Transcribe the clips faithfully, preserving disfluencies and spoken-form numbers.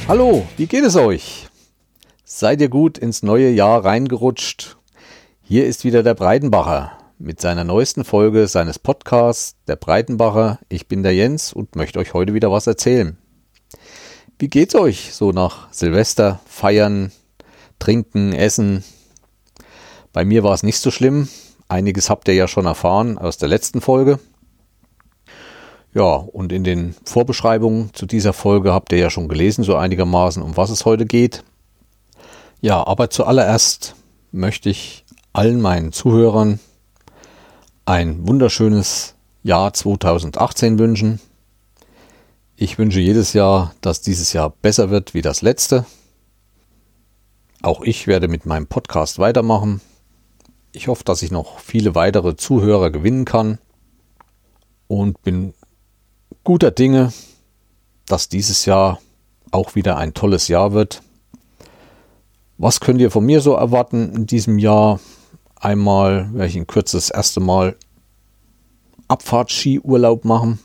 Hallo, wie geht es euch? Seid ihr gut ins neue Jahr reingerutscht? Hier ist wieder der Breitenbacher mit seiner neuesten Folge seines Podcasts, der Breitenbacher. Ich bin der Jens und möchte euch heute wieder was erzählen. Wie geht's euch so nach Silvester, Feiern, Trinken, Essen? Bei mir war es nicht so schlimm. Einiges habt ihr ja schon erfahren aus der letzten Folge. Ja, und in den Vorbeschreibungen zu dieser Folge habt ihr ja schon gelesen, so einigermaßen, um was es heute geht. Ja, aber zuallererst möchte ich allen meinen Zuhörern ein wunderschönes Jahr zweitausendachtzehn wünschen. Ich wünsche jedes Jahr, dass dieses Jahr besser wird wie das letzte. Auch ich werde mit meinem Podcast weitermachen. Ich hoffe, dass ich noch viele weitere Zuhörer gewinnen kann und bin guter Dinge, dass dieses Jahr auch wieder ein tolles Jahr wird. Was könnt ihr von mir so erwarten in diesem Jahr? Einmal werde ich in Kürze das erste Mal Abfahrtskiurlaub machen.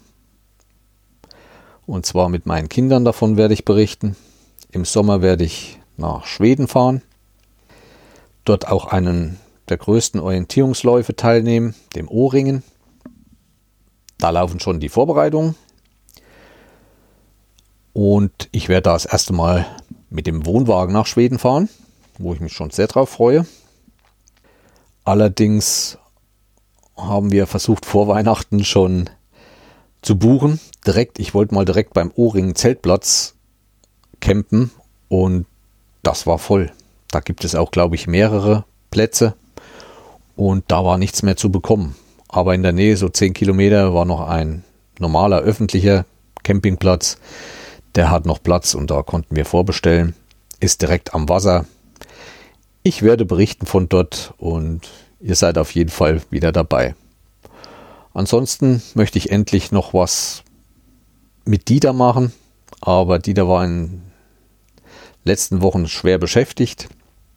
Und zwar mit meinen Kindern, davon werde ich berichten. Im Sommer werde ich nach Schweden fahren. Dort auch einen der größten Orientierungsläufe teilnehmen, dem O-Ringen. Da laufen schon die Vorbereitungen. Und ich werde da das erste Mal mit dem Wohnwagen nach Schweden fahren, wo ich mich schon sehr drauf freue. Allerdings haben wir versucht, vor Weihnachten schon zu buchen. Direkt, ich wollte mal direkt beim O-Ringen Zeltplatz campen und das war voll. Da gibt es auch, glaube ich, mehrere Plätze und da war nichts mehr zu bekommen. Aber in der Nähe, so zehn Kilometer, war noch ein normaler öffentlicher Campingplatz. Der hat noch Platz und da konnten wir vorbestellen. Ist direkt am Wasser. Ich werde berichten von dort und ihr seid auf jeden Fall wieder dabei. Ansonsten möchte ich endlich noch was mit Dieter machen. Aber Dieter war in den letzten Wochen schwer beschäftigt.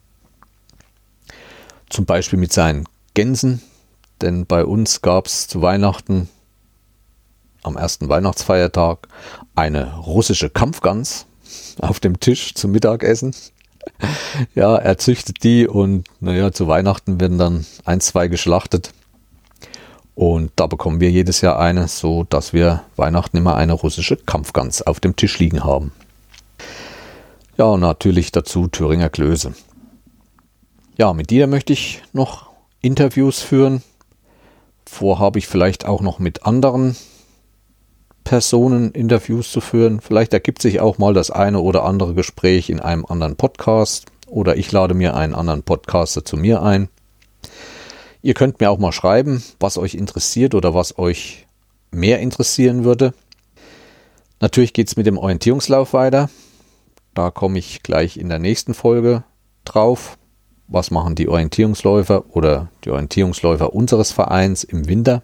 Zum Beispiel mit seinen Gänsen. Denn bei uns gab es zu Weihnachten, am ersten Weihnachtsfeiertag, eine russische Kampfgans auf dem Tisch zum Mittagessen. Ja, er züchtet die und naja, zu Weihnachten werden dann ein, zwei geschlachtet. Und da bekommen wir jedes Jahr eine, so dass wir Weihnachten immer eine russische Kampfgans auf dem Tisch liegen haben. Ja, und natürlich dazu Thüringer Klöße. Ja, mit dir möchte ich noch Interviews führen. Vorhabe ich vielleicht auch noch mit anderen Personen Interviews zu führen. Vielleicht ergibt sich auch mal das eine oder andere Gespräch in einem anderen Podcast oder ich lade mir einen anderen Podcaster zu mir ein. Ihr könnt mir auch mal schreiben, was euch interessiert oder was euch mehr interessieren würde. Natürlich geht es mit dem Orientierungslauf weiter. Da komme ich gleich in der nächsten Folge drauf. Was machen die Orientierungsläufer oder die Orientierungsläufer unseres Vereins im Winter?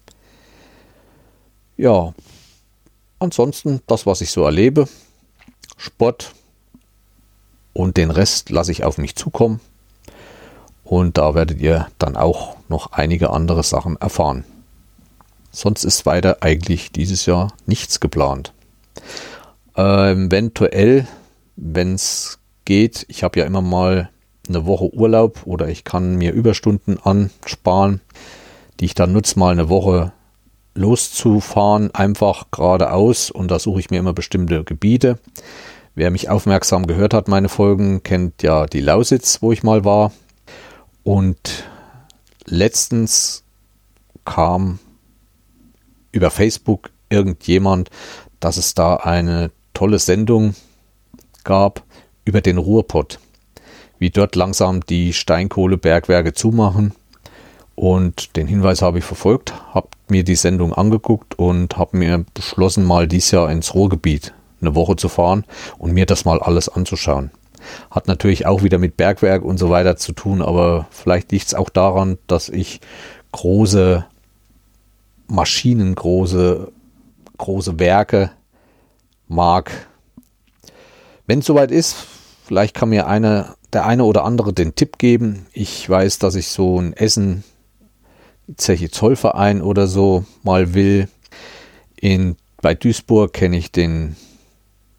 Ja, ansonsten das, was ich so erlebe, Sport und den Rest lasse ich auf mich zukommen. Und da werdet ihr dann auch noch einige andere Sachen erfahren. Sonst ist weiter eigentlich dieses Jahr nichts geplant. Ähm, eventuell, wenn es geht, ich habe ja immer mal eine Woche Urlaub oder ich kann mir Überstunden ansparen, die ich dann nutze, mal eine Woche loszufahren, einfach geradeaus und da suche ich mir immer bestimmte Gebiete. Wer mich aufmerksam gehört hat, meine Folgen, kennt ja die Lausitz, wo ich mal war. Und letztens kam über Facebook irgendjemand, dass es da eine tolle Sendung gab über den Ruhrpott. Wie dort langsam die Steinkohlebergwerke zumachen. Und den Hinweis habe ich verfolgt, habe mir die Sendung angeguckt und habe mir beschlossen, mal dieses Jahr ins Ruhrgebiet eine Woche zu fahren und mir das mal alles anzuschauen. Hat natürlich auch wieder mit Bergwerk und so weiter zu tun, aber vielleicht liegt es auch daran, dass ich große Maschinen, große, große Werke mag. Wenn es soweit ist, vielleicht kann mir eine, der eine oder andere den Tipp geben. Ich weiß, dass ich so ein Essen, Zeche Zollverein oder so mal will. In, bei Duisburg kenne ich den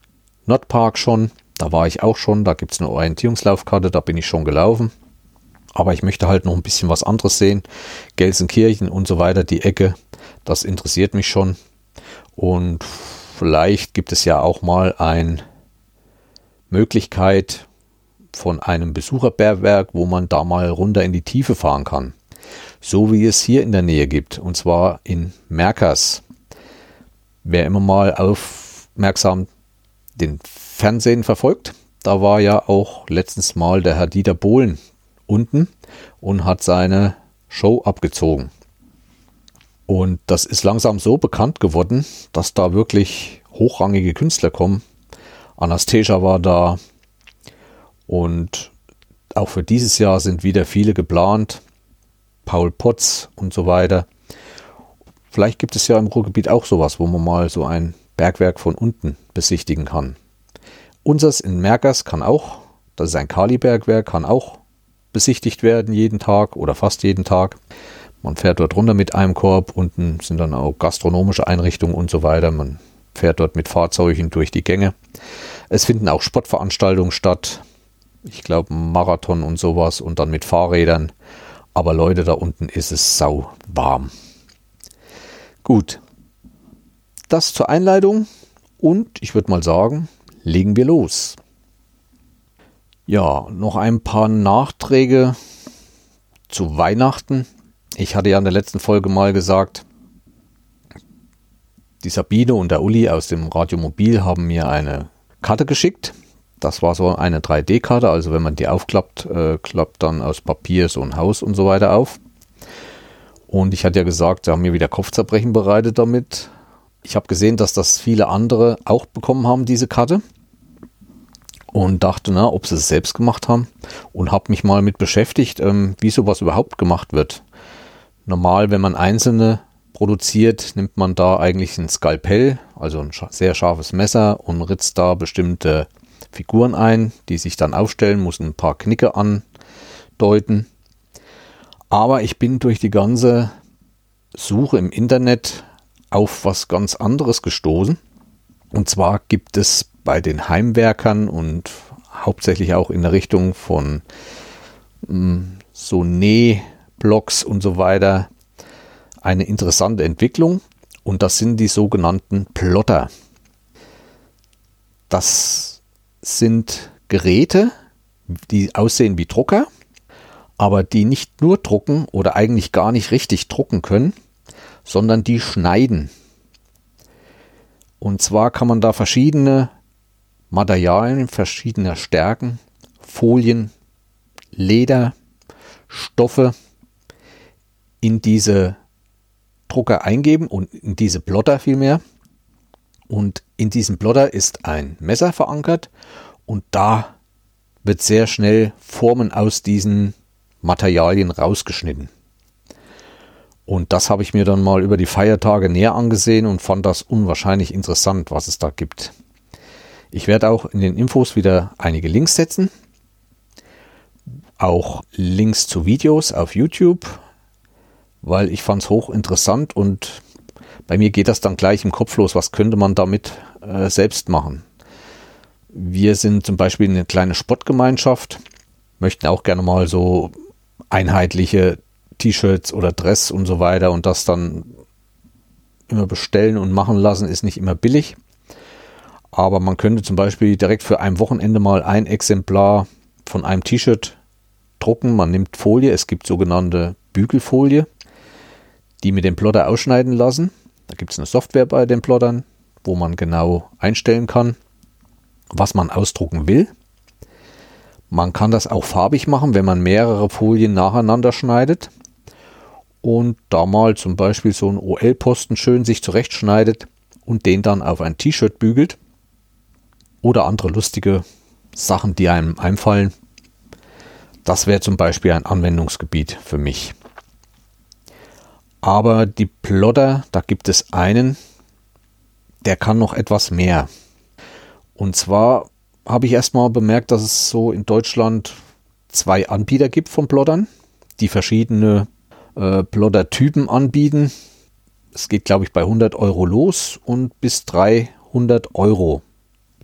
Nordpark schon. Da war ich auch schon. Da gibt es eine Orientierungslaufkarte. Da bin ich schon gelaufen. Aber ich möchte halt noch ein bisschen was anderes sehen. Gelsenkirchen und so weiter, die Ecke. Das interessiert mich schon. Und vielleicht gibt es ja auch mal eine Möglichkeit von einem Besucherbergwerk, wo man da mal runter in die Tiefe fahren kann. So wie es hier in der Nähe gibt. Und zwar in Merkers. Wer immer mal aufmerksam den Fernsehen verfolgt, da war ja auch letztens mal der Herr Dieter Bohlen unten und hat seine Show abgezogen. Und das ist langsam so bekannt geworden, dass da wirklich hochrangige Künstler kommen. Anastasia war da und auch für dieses Jahr sind wieder viele geplant. Paul Potts und so weiter. Vielleicht gibt es ja im Ruhrgebiet auch sowas, wo man mal so ein Bergwerk von unten besichtigen kann. Unseres in Merkers kann auch, das ist ein Kalibergwerk, kann auch besichtigt werden jeden Tag oder fast jeden Tag. Man fährt dort runter mit einem Korb, unten sind dann auch gastronomische Einrichtungen und so weiter. Man fährt dort mit Fahrzeugen durch die Gänge. Es finden auch Sportveranstaltungen statt. Ich glaube Marathon und sowas und dann mit Fahrrädern. Aber Leute, da unten ist es sau warm. Gut, das zur Einleitung und ich würde mal sagen, legen wir los. Ja, noch ein paar Nachträge zu Weihnachten. Ich hatte ja in der letzten Folge mal gesagt, die Sabine und der Uli aus dem Radiomobil haben mir eine Karte geschickt. Das war so eine drei D Karte, also wenn man die aufklappt, äh, klappt dann aus Papier so ein Haus und so weiter auf. Und ich hatte ja gesagt, sie haben mir wieder Kopfzerbrechen bereitet damit. Ich habe gesehen, dass das viele andere auch bekommen haben, diese Karte. Und dachte, na, ob sie es selbst gemacht haben. Und habe mich mal mit beschäftigt, ähm, wie sowas überhaupt gemacht wird. Normal, wenn man einzelne produziert, nimmt man da eigentlich ein Skalpell, also ein sehr scharfes Messer und ritzt da bestimmte Figuren ein, die sich dann aufstellen, muss ein paar Knicke andeuten. Aber ich bin durch die ganze Suche im Internet auf was ganz anderes gestoßen. Und zwar gibt es bei den Heimwerkern und hauptsächlich auch in der Richtung von mh, so Nähblocks und so weiter eine interessante Entwicklung. Und das sind die sogenannten Plotter. Das sind Geräte, die aussehen wie Drucker, aber die nicht nur drucken oder eigentlich gar nicht richtig drucken können, sondern die schneiden. Und zwar kann man da verschiedene Materialien verschiedener Stärken, Folien, Leder, Stoffe in diese Drucker eingeben und in diese Plotter vielmehr. Und in diesem Plotter ist ein Messer verankert und da wird sehr schnell Formen aus diesen Materialien rausgeschnitten. Und das habe ich mir dann mal über die Feiertage näher angesehen und fand das unwahrscheinlich interessant, was es da gibt. Ich werde auch in den Infos wieder einige Links setzen. Auch Links zu Videos auf YouTube, weil ich fand es hochinteressant und bei mir geht das dann gleich im Kopf los, was könnte man damit äh, selbst machen. Wir sind zum Beispiel eine kleine Sportgemeinschaft, möchten auch gerne mal so einheitliche T-Shirts oder Dress und so weiter und das dann immer bestellen und machen lassen, ist nicht immer billig. Aber man könnte zum Beispiel direkt für ein Wochenende mal ein Exemplar von einem T-Shirt drucken. Man nimmt Folie, es gibt sogenannte Bügelfolie, die mit dem Plotter ausschneiden lassen. Da gibt es eine Software bei den Plottern, wo man genau einstellen kann, was man ausdrucken will. Man kann das auch farbig machen, wenn man mehrere Folien nacheinander schneidet und da mal zum Beispiel so einen O L-Posten schön sich zurechtschneidet und den dann auf ein T-Shirt bügelt oder andere lustige Sachen, die einem einfallen. Das wäre zum Beispiel ein Anwendungsgebiet für mich. Aber die Plotter, da gibt es einen, der kann noch etwas mehr. Und zwar habe ich erstmal bemerkt, dass es so in Deutschland zwei Anbieter gibt von Plottern, die verschiedene äh, Plottertypen anbieten. Es geht, glaube ich, bei hundert Euro los und bis dreihundert Euro.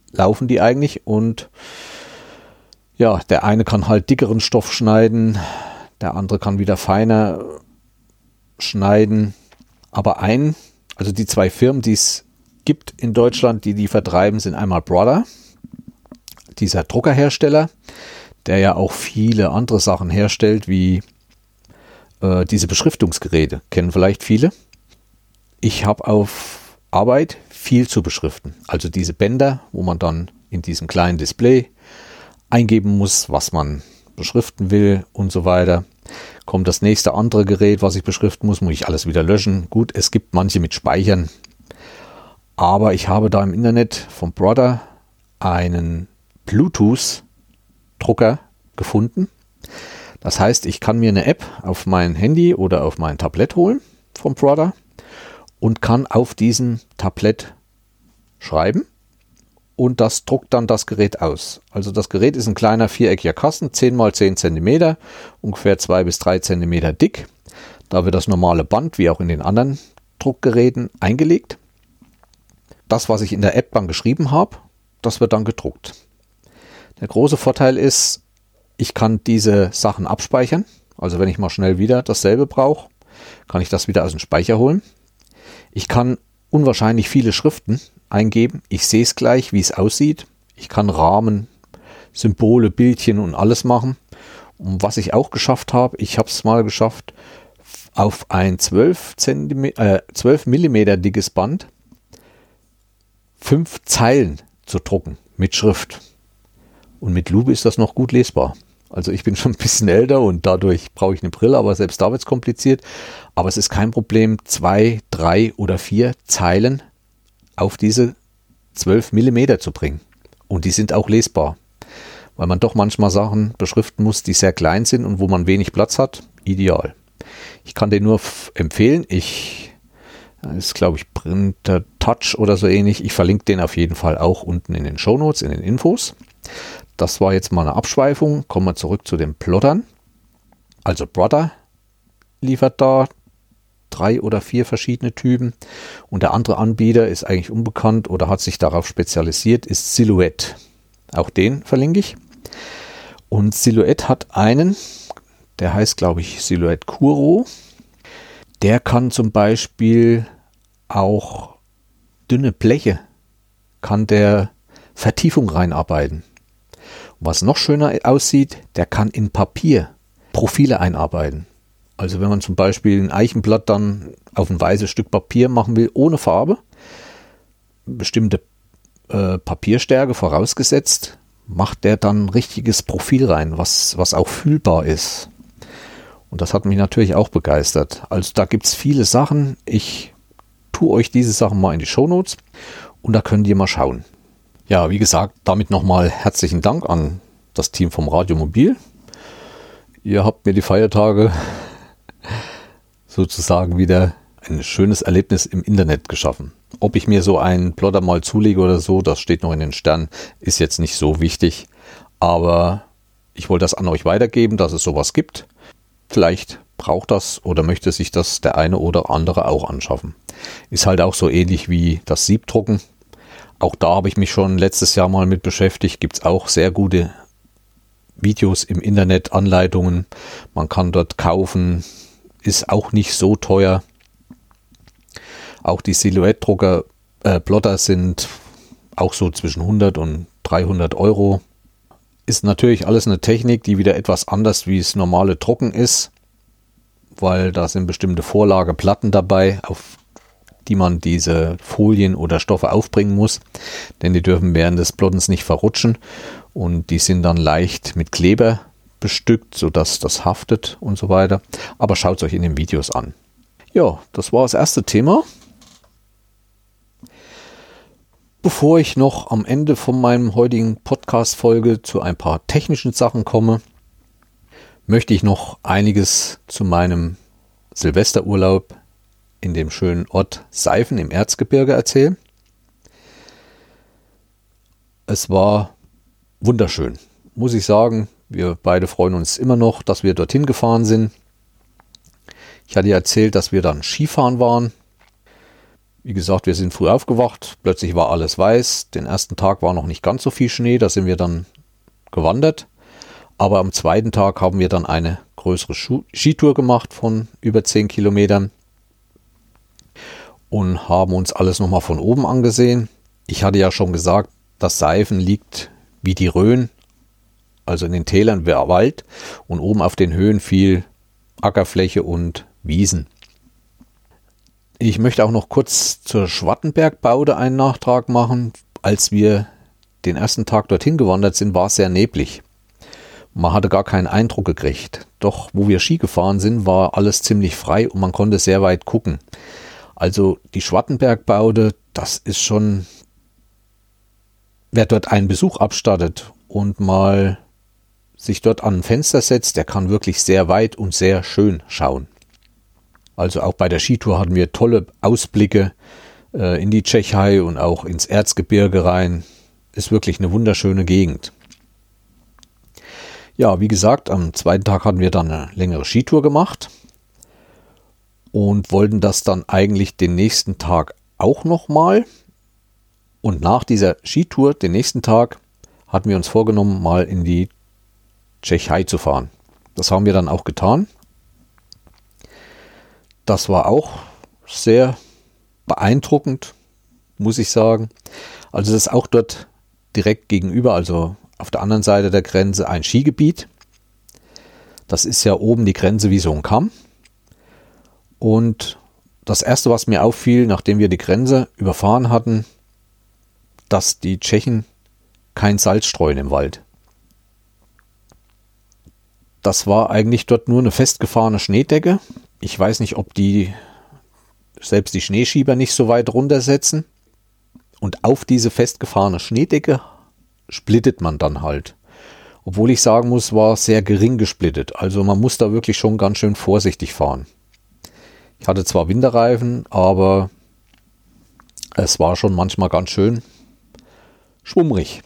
laufen die eigentlich und ja, der eine kann halt dickeren Stoff schneiden, der andere kann wieder feiner schneiden. Aber ein, also die zwei Firmen, die es gibt in Deutschland, die die vertreiben, sind einmal Brother, dieser Druckerhersteller, der ja auch viele andere Sachen herstellt, wie äh, diese Beschriftungsgeräte, kennen vielleicht viele. Ich habe auf Arbeit viel zu beschriften, also diese Bänder, wo man dann in diesem kleinen Display eingeben muss, was man beschriften will und so weiter. Kommt das nächste andere Gerät, was ich beschriften muss, muss ich alles wieder löschen. Gut, es gibt manche mit Speichern, aber ich habe da im Internet von Brother einen Bluetooth-Drucker gefunden. Das heißt, ich kann mir eine App auf mein Handy oder auf mein Tablet holen vom Brother und kann auf diesem Tablet schreiben. Und das druckt dann das Gerät aus. Also das Gerät ist ein kleiner viereckiger Kasten, zehn mal zehn Zentimeter, ungefähr zwei bis drei Zentimeter dick. Da wird das normale Band, wie auch in den anderen Druckgeräten, eingelegt. Das, was ich in der App dann geschrieben habe, das wird dann gedruckt. Der große Vorteil ist, ich kann diese Sachen abspeichern. Also wenn ich mal schnell wieder dasselbe brauche, kann ich das wieder aus dem Speicher holen. Ich kann unwahrscheinlich viele Schriften eingeben. Ich sehe es gleich, wie es aussieht. Ich kann Rahmen, Symbole, Bildchen und alles machen. Und was ich auch geschafft habe, ich habe es mal geschafft, auf ein zwölf Millimeter dickes Band fünf Zeilen zu drucken mit Schrift. Und mit Lupe ist das noch gut lesbar. Also ich bin schon ein bisschen älter und dadurch brauche ich eine Brille, aber selbst da wird es kompliziert. Aber es ist kein Problem, zwei, drei oder vier Zeilen auf diese zwölf Millimeter zu bringen. Und die sind auch lesbar. Weil man doch manchmal Sachen beschriften muss, die sehr klein sind und wo man wenig Platz hat. Ideal. Ich kann den nur f- empfehlen. Ich, das ist glaube ich Printer Touch oder so ähnlich. Ich verlinke den auf jeden Fall auch unten in den Shownotes, in den Infos. Das war jetzt mal eine Abschweifung. Kommen wir zurück zu den Plottern. Also Brother liefert da drei oder vier verschiedene Typen. Und der andere Anbieter ist eigentlich unbekannt oder hat sich darauf spezialisiert, ist Silhouette. Auch den verlinke ich. Und Silhouette hat einen, der heißt glaube ich Silhouette Kuro. Der kann zum Beispiel auch dünne Bleche, kann der Vertiefung reinarbeiten. Und was noch schöner aussieht, der kann in Papier Profile einarbeiten. Also wenn man zum Beispiel ein Eichenblatt dann auf ein weißes Stück Papier machen will, ohne Farbe, bestimmte äh, Papierstärke vorausgesetzt, macht der dann ein richtiges Profil rein, was, was auch fühlbar ist. Und das hat mich natürlich auch begeistert. Also da gibt es viele Sachen. Ich tue euch diese Sachen mal in die Shownotes und da könnt ihr mal schauen. Ja, wie gesagt, damit nochmal herzlichen Dank an das Team vom Radio Mobil. Ihr habt mir die Feiertage sozusagen wieder ein schönes Erlebnis im Internet geschaffen. Ob ich mir so einen Plotter mal zulege oder so, das steht noch in den Sternen, ist jetzt nicht so wichtig. Aber ich wollte das an euch weitergeben, dass es sowas gibt. Vielleicht braucht das oder möchte sich das der eine oder andere auch anschaffen. Ist halt auch so ähnlich wie das Siebdrucken. Auch da habe ich mich schon letztes Jahr mal mit beschäftigt. Gibt es auch sehr gute Videos im Internet, Anleitungen. Man kann dort kaufen. Ist auch nicht so teuer. Auch die Silhouette-Drucker, äh, Plotter sind auch so zwischen hundert und dreihundert Euro. Ist natürlich alles eine Technik, die wieder etwas anders wie das normale Drucken ist, weil da sind bestimmte Vorlageplatten dabei, auf die man diese Folien oder Stoffe aufbringen muss, denn die dürfen während des Plottens nicht verrutschen und die sind dann leicht mit Kleber bestückt, sodass das haftet und so weiter. Aber schaut es euch in den Videos an. Ja, das war das erste Thema. Bevor ich noch am Ende von meinem heutigen Podcast-Folge zu ein paar technischen Sachen komme, möchte ich noch einiges zu meinem Silvesterurlaub in dem schönen Ort Seifen im Erzgebirge erzählen. Es war wunderschön, muss ich sagen. Wir beide freuen uns immer noch, dass wir dorthin gefahren sind. Ich hatte ja erzählt, dass wir dann Skifahren waren. Wie gesagt, wir sind früh aufgewacht, plötzlich war alles weiß. Den ersten Tag war noch nicht ganz so viel Schnee, da sind wir dann gewandert. Aber am zweiten Tag haben wir dann eine größere Skitour gemacht von über zehn Kilometern und haben uns alles nochmal von oben angesehen. Ich hatte ja schon gesagt, das Seifen liegt wie die Rhön, also in den Tälern war Wald und oben auf den Höhen viel Ackerfläche und Wiesen. Ich möchte auch noch kurz zur Schwartenbergbaude einen Nachtrag machen. Als wir den ersten Tag dorthin gewandert sind, war es sehr neblig. Man hatte gar keinen Eindruck gekriegt. Doch wo wir Ski gefahren sind, war alles ziemlich frei und man konnte sehr weit gucken. Also die Schwartenbergbaude, das ist schon, wer dort einen Besuch abstattet und mal sich dort an ein Fenster setzt, der kann wirklich sehr weit und sehr schön schauen. Also auch bei der Skitour hatten wir tolle Ausblicke äh, in die Tschechei und auch ins Erzgebirge rein. Ist wirklich eine wunderschöne Gegend. Ja, wie gesagt, am zweiten Tag hatten wir dann eine längere Skitour gemacht und wollten das dann eigentlich den nächsten Tag auch nochmal. Und nach dieser Skitour, den nächsten Tag, hatten wir uns vorgenommen, mal in die Tschechei zu fahren. Das haben wir dann auch getan. Das war auch sehr beeindruckend, muss ich sagen. Also das ist auch dort direkt gegenüber, also auf der anderen Seite der Grenze, ein Skigebiet. Das ist ja oben die Grenze wie so ein Kamm. Und das Erste, was mir auffiel, nachdem wir die Grenze überfahren hatten, dass die Tschechen kein Salz streuen im Wald. Das war eigentlich dort nur eine festgefahrene Schneedecke. Ich weiß nicht, ob die selbst die Schneeschieber nicht so weit runtersetzen. Und auf diese festgefahrene Schneedecke splittet man dann halt. Obwohl ich sagen muss, war sehr gering gesplittet. Also man muss da wirklich schon ganz schön vorsichtig fahren. Ich hatte zwar Winterreifen, aber es war schon manchmal ganz schön schwummrig.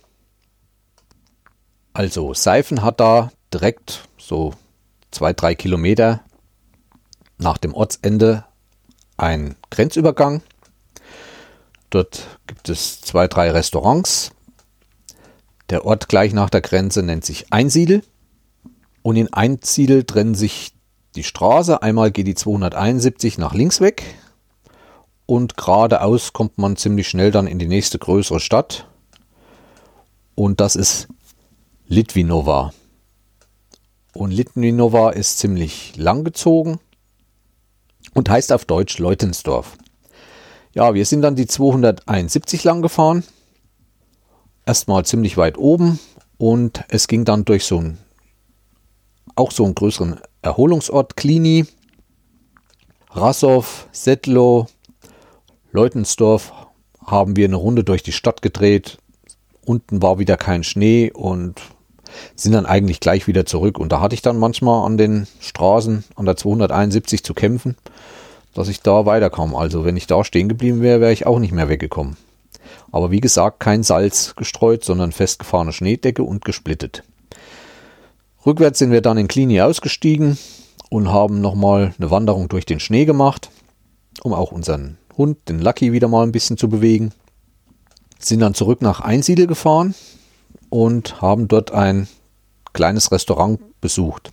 Also Seifen hat da direkt so zwei, drei Kilometer nach dem Ortsende einen Grenzübergang. Dort gibt es zwei, drei Restaurants. Der Ort gleich nach der Grenze nennt sich Einsiedel. Und in Einsiedel trennen sich die Straße. Einmal geht die zweihunderteinundsiebzig nach links weg. Und geradeaus kommt man ziemlich schnell dann in die nächste größere Stadt. Und das ist Litvínova. Und Litvínova ist ziemlich langgezogen und heißt auf Deutsch Leutensdorf. Ja, wir sind dann die zweihunderteinundsiebzig lang gefahren. Erstmal ziemlich weit oben und es ging dann durch so einen, auch so einen größeren Erholungsort, Klini, Rasov, Sedlo, Leutensdorf, haben wir eine Runde durch die Stadt gedreht. Unten war wieder kein Schnee und sind dann eigentlich gleich wieder zurück. Und da hatte ich dann manchmal an den Straßen an der zweihunderteinundsiebzig zu kämpfen, dass ich da weiterkomme. Also wenn ich da stehen geblieben wäre, wäre ich auch nicht mehr weggekommen. Aber wie gesagt, kein Salz gestreut, sondern festgefahrene Schneedecke und gesplittet. Rückwärts sind wir dann in Klini ausgestiegen und haben nochmal eine Wanderung durch den Schnee gemacht, um auch unseren Hund, den Lucky, wieder mal ein bisschen zu bewegen. Sind dann zurück nach Einsiedel gefahren und haben dort ein kleines Restaurant besucht.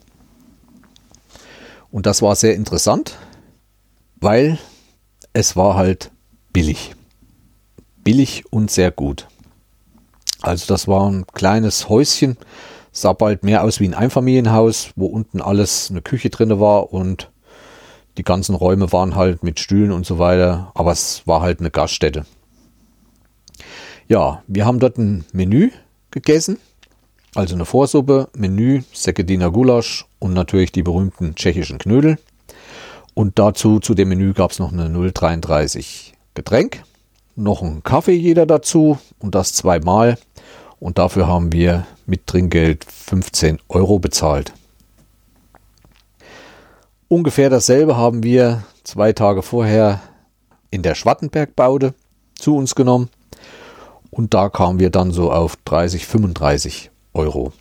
Und das war sehr interessant, weil es war halt billig. Billig und sehr gut. Also das war ein kleines Häuschen, sah bald mehr aus wie ein Einfamilienhaus, wo unten alles eine Küche drin war und die ganzen Räume waren halt mit Stühlen und so weiter, aber es war halt eine Gaststätte. Ja, wir haben dort ein Menü gegessen, also eine Vorsuppe, Menü, Sekediner Gulasch und natürlich die berühmten tschechischen Knödel. Und dazu, zu dem Menü gab es noch eine null Komma dreiunddreißig Getränk, noch einen Kaffee jeder dazu und das zweimal. Und dafür haben wir mit Trinkgeld fünfzehn Euro bezahlt. Ungefähr dasselbe haben wir zwei Tage vorher in der Schwartenbergbaude zu uns genommen. Und da kamen wir dann so auf dreißig, fünfunddreißig Euro.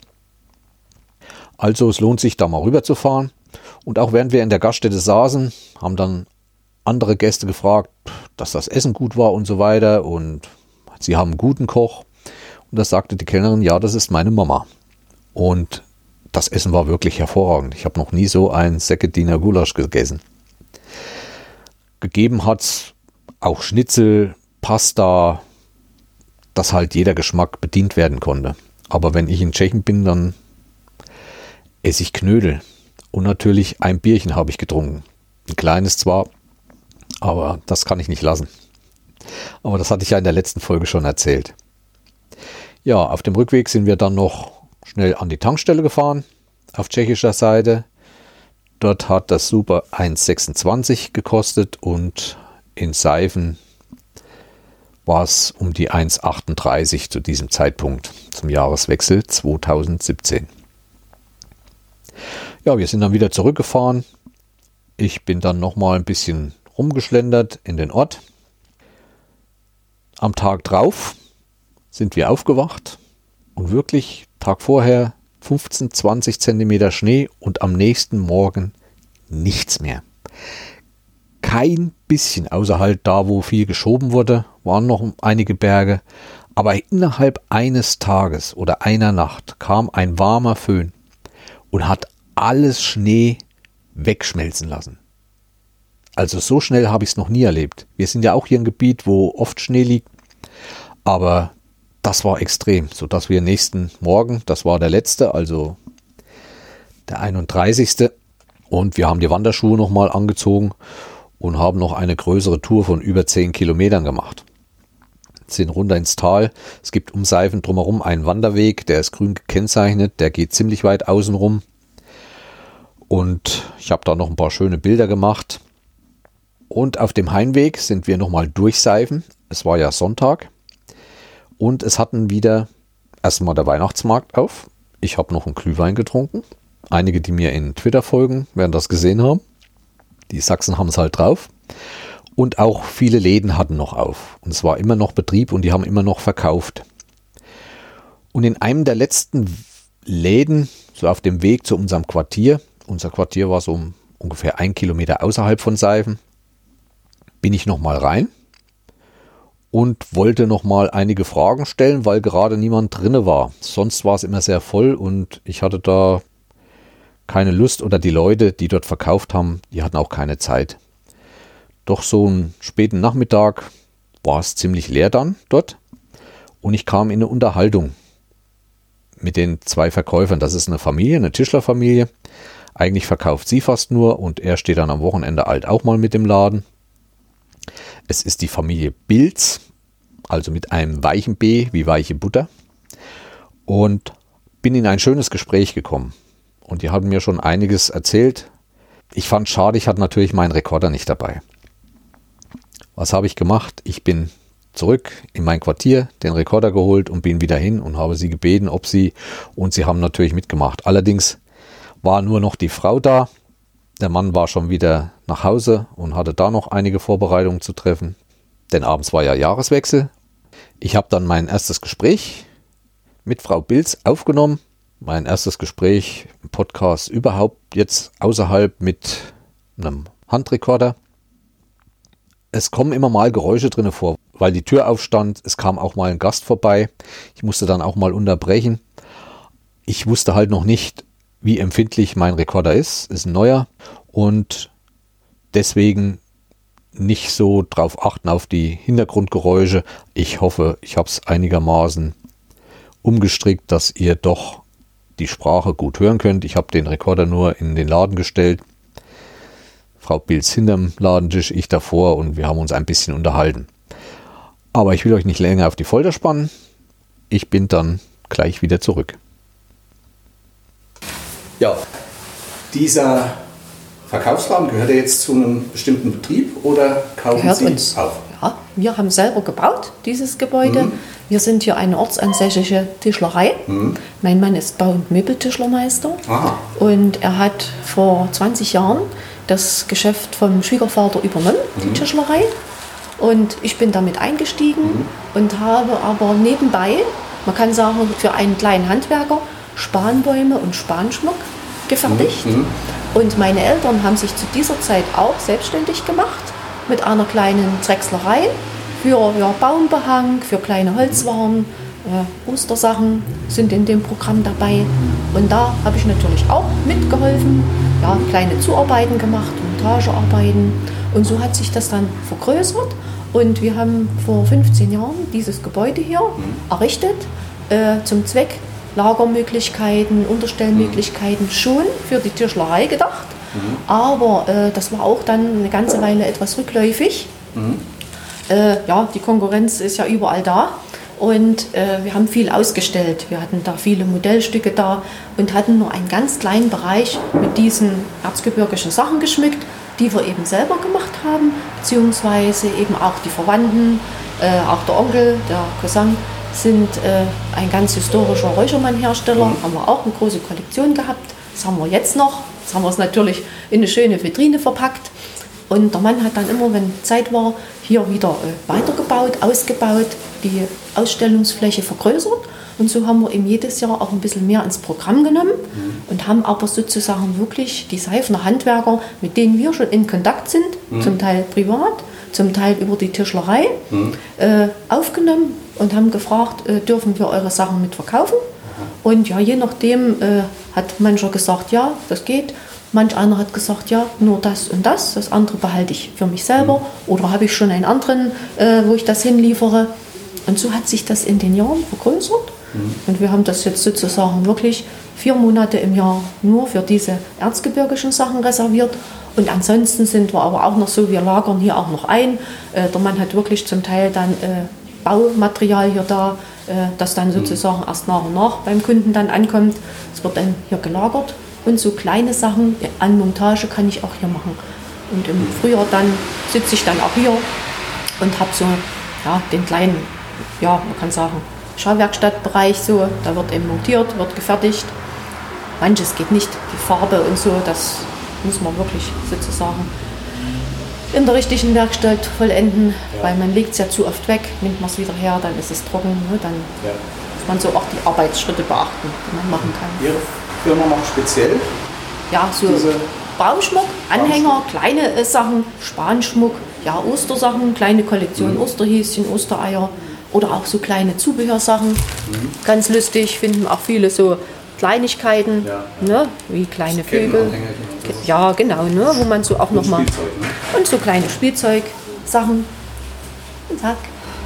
Also es lohnt sich da mal rüber zu fahren. Und auch während wir in der Gaststätte saßen, haben dann andere Gäste gefragt, dass das Essen gut war und so weiter und sie haben einen guten Koch. Und da sagte die Kellnerin, ja, das ist meine Mama. Und das Essen war wirklich hervorragend. Ich habe noch nie so ein Säckediener Gulasch gegessen. Gegeben hat es auch Schnitzel, Pasta, dass halt jeder Geschmack bedient werden konnte. Aber wenn ich in Tschechien bin, dann esse ich Knödel. Und natürlich ein Bierchen habe ich getrunken. Ein kleines zwar, aber das kann ich nicht lassen. Aber das hatte ich ja in der letzten Folge schon erzählt. Ja, auf dem Rückweg sind wir dann noch schnell an die Tankstelle gefahren, auf tschechischer Seite. Dort hat das Super eins Komma sechsundzwanzig gekostet und in Seifen war es um die eins Komma achtunddreißig zu diesem Zeitpunkt, zum Jahreswechsel zweitausendsiebzehn. Ja, wir sind dann wieder zurückgefahren. Ich bin dann nochmal ein bisschen rumgeschlendert in den Ort. Am Tag drauf sind wir aufgewacht und wirklich Tag vorher fünfzehn, zwanzig Zentimeter Schnee und am nächsten Morgen nichts mehr. Kein bisschen, außer halt da, wo viel geschoben wurde, waren noch einige Berge. Aber innerhalb eines Tages oder einer Nacht kam ein warmer Föhn und hat alles Schnee wegschmelzen lassen. Also so schnell habe ich es noch nie erlebt. Wir sind ja auch hier im Gebiet, wo oft Schnee liegt. Aber das war extrem, sodass wir nächsten Morgen, das war der letzte, also der einunddreißigste Und wir haben die Wanderschuhe nochmal angezogen und haben noch eine größere Tour von über zehn Kilometern gemacht. Sind runter ins Tal. Es gibt um Seifen drumherum einen Wanderweg, der ist grün gekennzeichnet, der geht ziemlich weit außen rum. Und ich habe da noch ein paar schöne Bilder gemacht. Und auf dem Heimweg sind wir nochmal durch Seifen. Es war ja Sonntag. Und es hatten wieder erstmal der Weihnachtsmarkt auf. Ich habe noch einen Glühwein getrunken. Einige, die mir in Twitter folgen, werden das gesehen haben. Die Sachsen haben es halt drauf. Und auch viele Läden hatten noch auf. Und es war immer noch Betrieb und die haben immer noch verkauft. Und in einem der letzten Läden, so auf dem Weg zu unserem Quartier, unser Quartier war so ungefähr ein Kilometer außerhalb von Seifen, bin ich nochmal rein und wollte nochmal einige Fragen stellen, weil gerade niemand drinne war. Sonst war es immer sehr voll und ich hatte da keine Lust oder die Leute, die dort verkauft haben, die hatten auch keine Zeit. Doch so einen späten Nachmittag war es ziemlich leer dann dort und ich kam in eine Unterhaltung mit den zwei Verkäufern. Das ist eine Familie, eine Tischlerfamilie. Eigentlich verkauft sie fast nur und er steht dann am Wochenende halt auch mal mit dem Laden. Es ist die Familie Bilz, also mit einem weichen B wie weiche Butter. Und bin in ein schönes Gespräch gekommen. Und die haben mir schon einiges erzählt. Ich fand schade, ich hatte natürlich meinen Rekorder nicht dabei. Was habe ich gemacht? Ich bin zurück in mein Quartier, den Rekorder geholt und bin wieder hin und habe sie gebeten, ob sie, und sie haben natürlich mitgemacht. Allerdings war nur noch die Frau da. Der Mann war schon wieder nach Hause und hatte da noch einige Vorbereitungen zu treffen. Denn abends war ja Jahreswechsel. Ich habe dann mein erstes Gespräch mit Frau Bilz aufgenommen. Mein erstes Gespräch im Podcast überhaupt jetzt außerhalb mit einem Handrekorder. Es kommen immer mal Geräusche drin vor, weil die Tür aufstand. Es kam auch mal ein Gast vorbei. Ich musste dann auch mal unterbrechen. Ich wusste halt noch nicht, wie empfindlich mein Rekorder ist. Ist ein neuer und deswegen nicht so drauf achten auf die Hintergrundgeräusche. Ich hoffe, ich habe es einigermaßen umgestrickt, dass ihr doch die Sprache gut hören könnt. Ich habe den Rekorder nur in den Laden gestellt. Frau Bilz hinterm Ladentisch, ich davor und wir haben uns ein bisschen unterhalten. Aber ich will euch nicht länger auf die Folter spannen. Ich bin dann gleich wieder zurück. Ja, dieser Verkaufsladen, gehört er jetzt zu einem bestimmten Betrieb oder kaufen gehört Sie uns auf? Ja, wir haben selber gebaut, dieses Gebäude. Mhm. Wir sind hier eine ortsansässige Tischlerei. Mhm. Mein Mann ist Bau- und Möbeltischlermeister. Aha. Und er hat vor zwanzig Jahren das Geschäft vom Schwiegervater übernommen, mhm. die Tischlerei. Und ich bin damit eingestiegen mhm. und habe aber nebenbei, man kann sagen, für einen kleinen Handwerker Spanbäume und Spanschmuck gefertigt. Mhm. Und meine Eltern haben sich zu dieser Zeit auch selbstständig gemacht mit einer kleinen Drechslerei für ja, Baumbehang, für kleine Holzwaren, äh, Ostersachen sind in dem Programm dabei. Und da habe ich natürlich auch mitgeholfen, ja, kleine Zuarbeiten gemacht, Montagearbeiten. Und so hat sich das dann vergrößert. Und wir haben vor fünfzehn Jahren dieses Gebäude hier errichtet, äh, zum Zweck Lagermöglichkeiten, Unterstellmöglichkeiten schon für die Tischlerei gedacht. Mhm. Aber äh, das war auch dann eine ganze Weile etwas rückläufig. Mhm. Äh, ja, die Konkurrenz ist ja überall da. Und äh, wir haben viel ausgestellt. Wir hatten da viele Modellstücke da und hatten nur einen ganz kleinen Bereich mit diesen erzgebirgischen Sachen geschmückt, die wir eben selber gemacht haben, beziehungsweise eben auch die Verwandten, äh, auch der Onkel, der Cousin, sind äh, ein ganz historischer Räuchermann-Hersteller, mhm. haben wir auch eine große Kollektion gehabt. Das haben wir jetzt noch. Jetzt haben wir es natürlich in eine schöne Vitrine verpackt. Und der Mann hat dann immer, wenn Zeit war, hier wieder äh, weitergebaut, ausgebaut, die Ausstellungsfläche vergrößert. Und so haben wir eben jedes Jahr auch ein bisschen mehr ins Programm genommen mhm. und haben aber sozusagen wirklich die Seifener Handwerker, mit denen wir schon in Kontakt sind, mhm. zum Teil privat, zum Teil über die Tischlerei, mhm. äh, aufgenommen und haben gefragt, äh, dürfen wir eure Sachen mitverkaufen? Mhm. Und ja, je nachdem äh, hat mancher gesagt, ja, das geht. Manch einer hat gesagt, ja, nur das und das, das andere behalte ich für mich selber. Mhm. Oder habe ich schon einen anderen, äh, wo ich das hinliefere. Und so hat sich das in den Jahren vergrößert. Mhm. Und wir haben das jetzt sozusagen wirklich vier Monate im Jahr nur für diese erzgebirgischen Sachen reserviert. Und ansonsten sind wir aber auch noch so, wir lagern hier auch noch ein. Äh, der Mann hat wirklich zum Teil dann äh, Baumaterial hier da, äh, das dann sozusagen erst nach und nach beim Kunden dann ankommt. Es wird dann hier gelagert. Und so kleine Sachen an Montage kann ich auch hier machen. Und im Frühjahr dann sitze ich dann auch hier und habe so ja, den kleinen, ja, man kann sagen, Schauwerkstattbereich so. Da wird eben montiert, wird gefertigt. Manches geht nicht, die Farbe und so, das muss man wirklich sozusagen in der richtigen Werkstatt vollenden, ja. Weil man legt es ja zu oft weg, nimmt man es wieder her, dann ist es trocken. Ne? Dann ja. muss man so auch die Arbeitsschritte beachten, die man machen kann. Ihre Firma macht speziell? Ja, so Baumschmuck, Anhänger, kleine äh, Sachen, Spanschmuck, ja, Ostersachen, kleine Kollektion, mhm. Osterhäschen, Ostereier oder auch so kleine Zubehörsachen. Mhm. Ganz lustig, finden auch viele so Kleinigkeiten, ja. ne, wie kleine Vögel. Ja, genau, ne, wo man so auch nochmal. Ne? Und so kleine Spielzeugsachen. Guten Tag.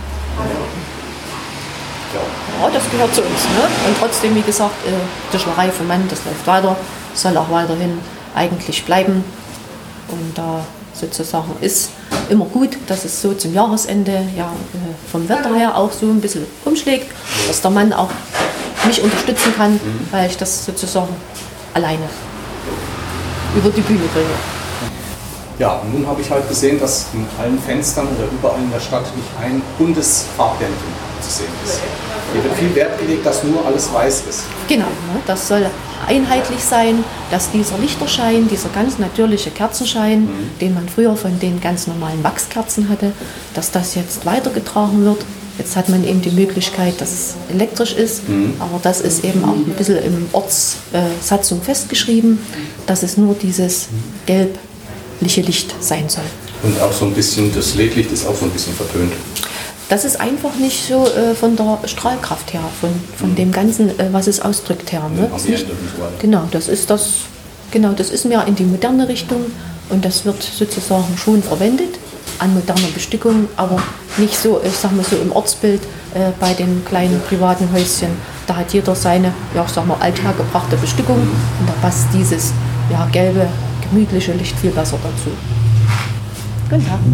Ja, das gehört zu uns. Ne? Und trotzdem, wie gesagt, äh, Tischlerei für Mann, das läuft weiter, soll auch weiterhin eigentlich bleiben. Und da äh, sozusagen ist immer gut, dass es so zum Jahresende ja, äh, vom Wetter her auch so ein bisschen umschlägt, dass der Mann auch mich unterstützen kann, weil ich das sozusagen alleine über die Bühne bringe. Ja, und nun habe ich halt gesehen, dass in allen Fenstern oder überall in der Stadt nicht ein Bundesfarblämpchen zu sehen ist. Hier wird viel Wert gelegt, dass nur alles weiß ist. Genau, ne, das soll einheitlich sein, dass dieser Lichterschein, dieser ganz natürliche Kerzenschein, mhm. den man früher von den ganz normalen Wachskerzen hatte, dass das jetzt weitergetragen wird. Jetzt hat man eben die Möglichkeit, dass es elektrisch ist, mhm. aber das ist eben auch ein bisschen in Ortssatzung festgeschrieben, dass es nur dieses gelbliche Licht sein soll. Und auch so ein bisschen, das L E D-Licht ist auch so ein bisschen verpönt. Das ist einfach nicht so äh, von der Strahlkraft her, von, von mhm. dem Ganzen, äh, was es ausdrückt her. Ne? Das nicht, genau, das ist das, genau, das ist mehr in die moderne Richtung und das wird sozusagen schon verwendet an moderner Bestückung, aber nicht so, ich sag mal so im Ortsbild äh, bei den kleinen privaten Häuschen. Da hat jeder seine, ja, ich sag mal, althergebrachte Bestückung und da passt dieses ja, gelbe, gemütliche Licht viel besser dazu. Guten Tag.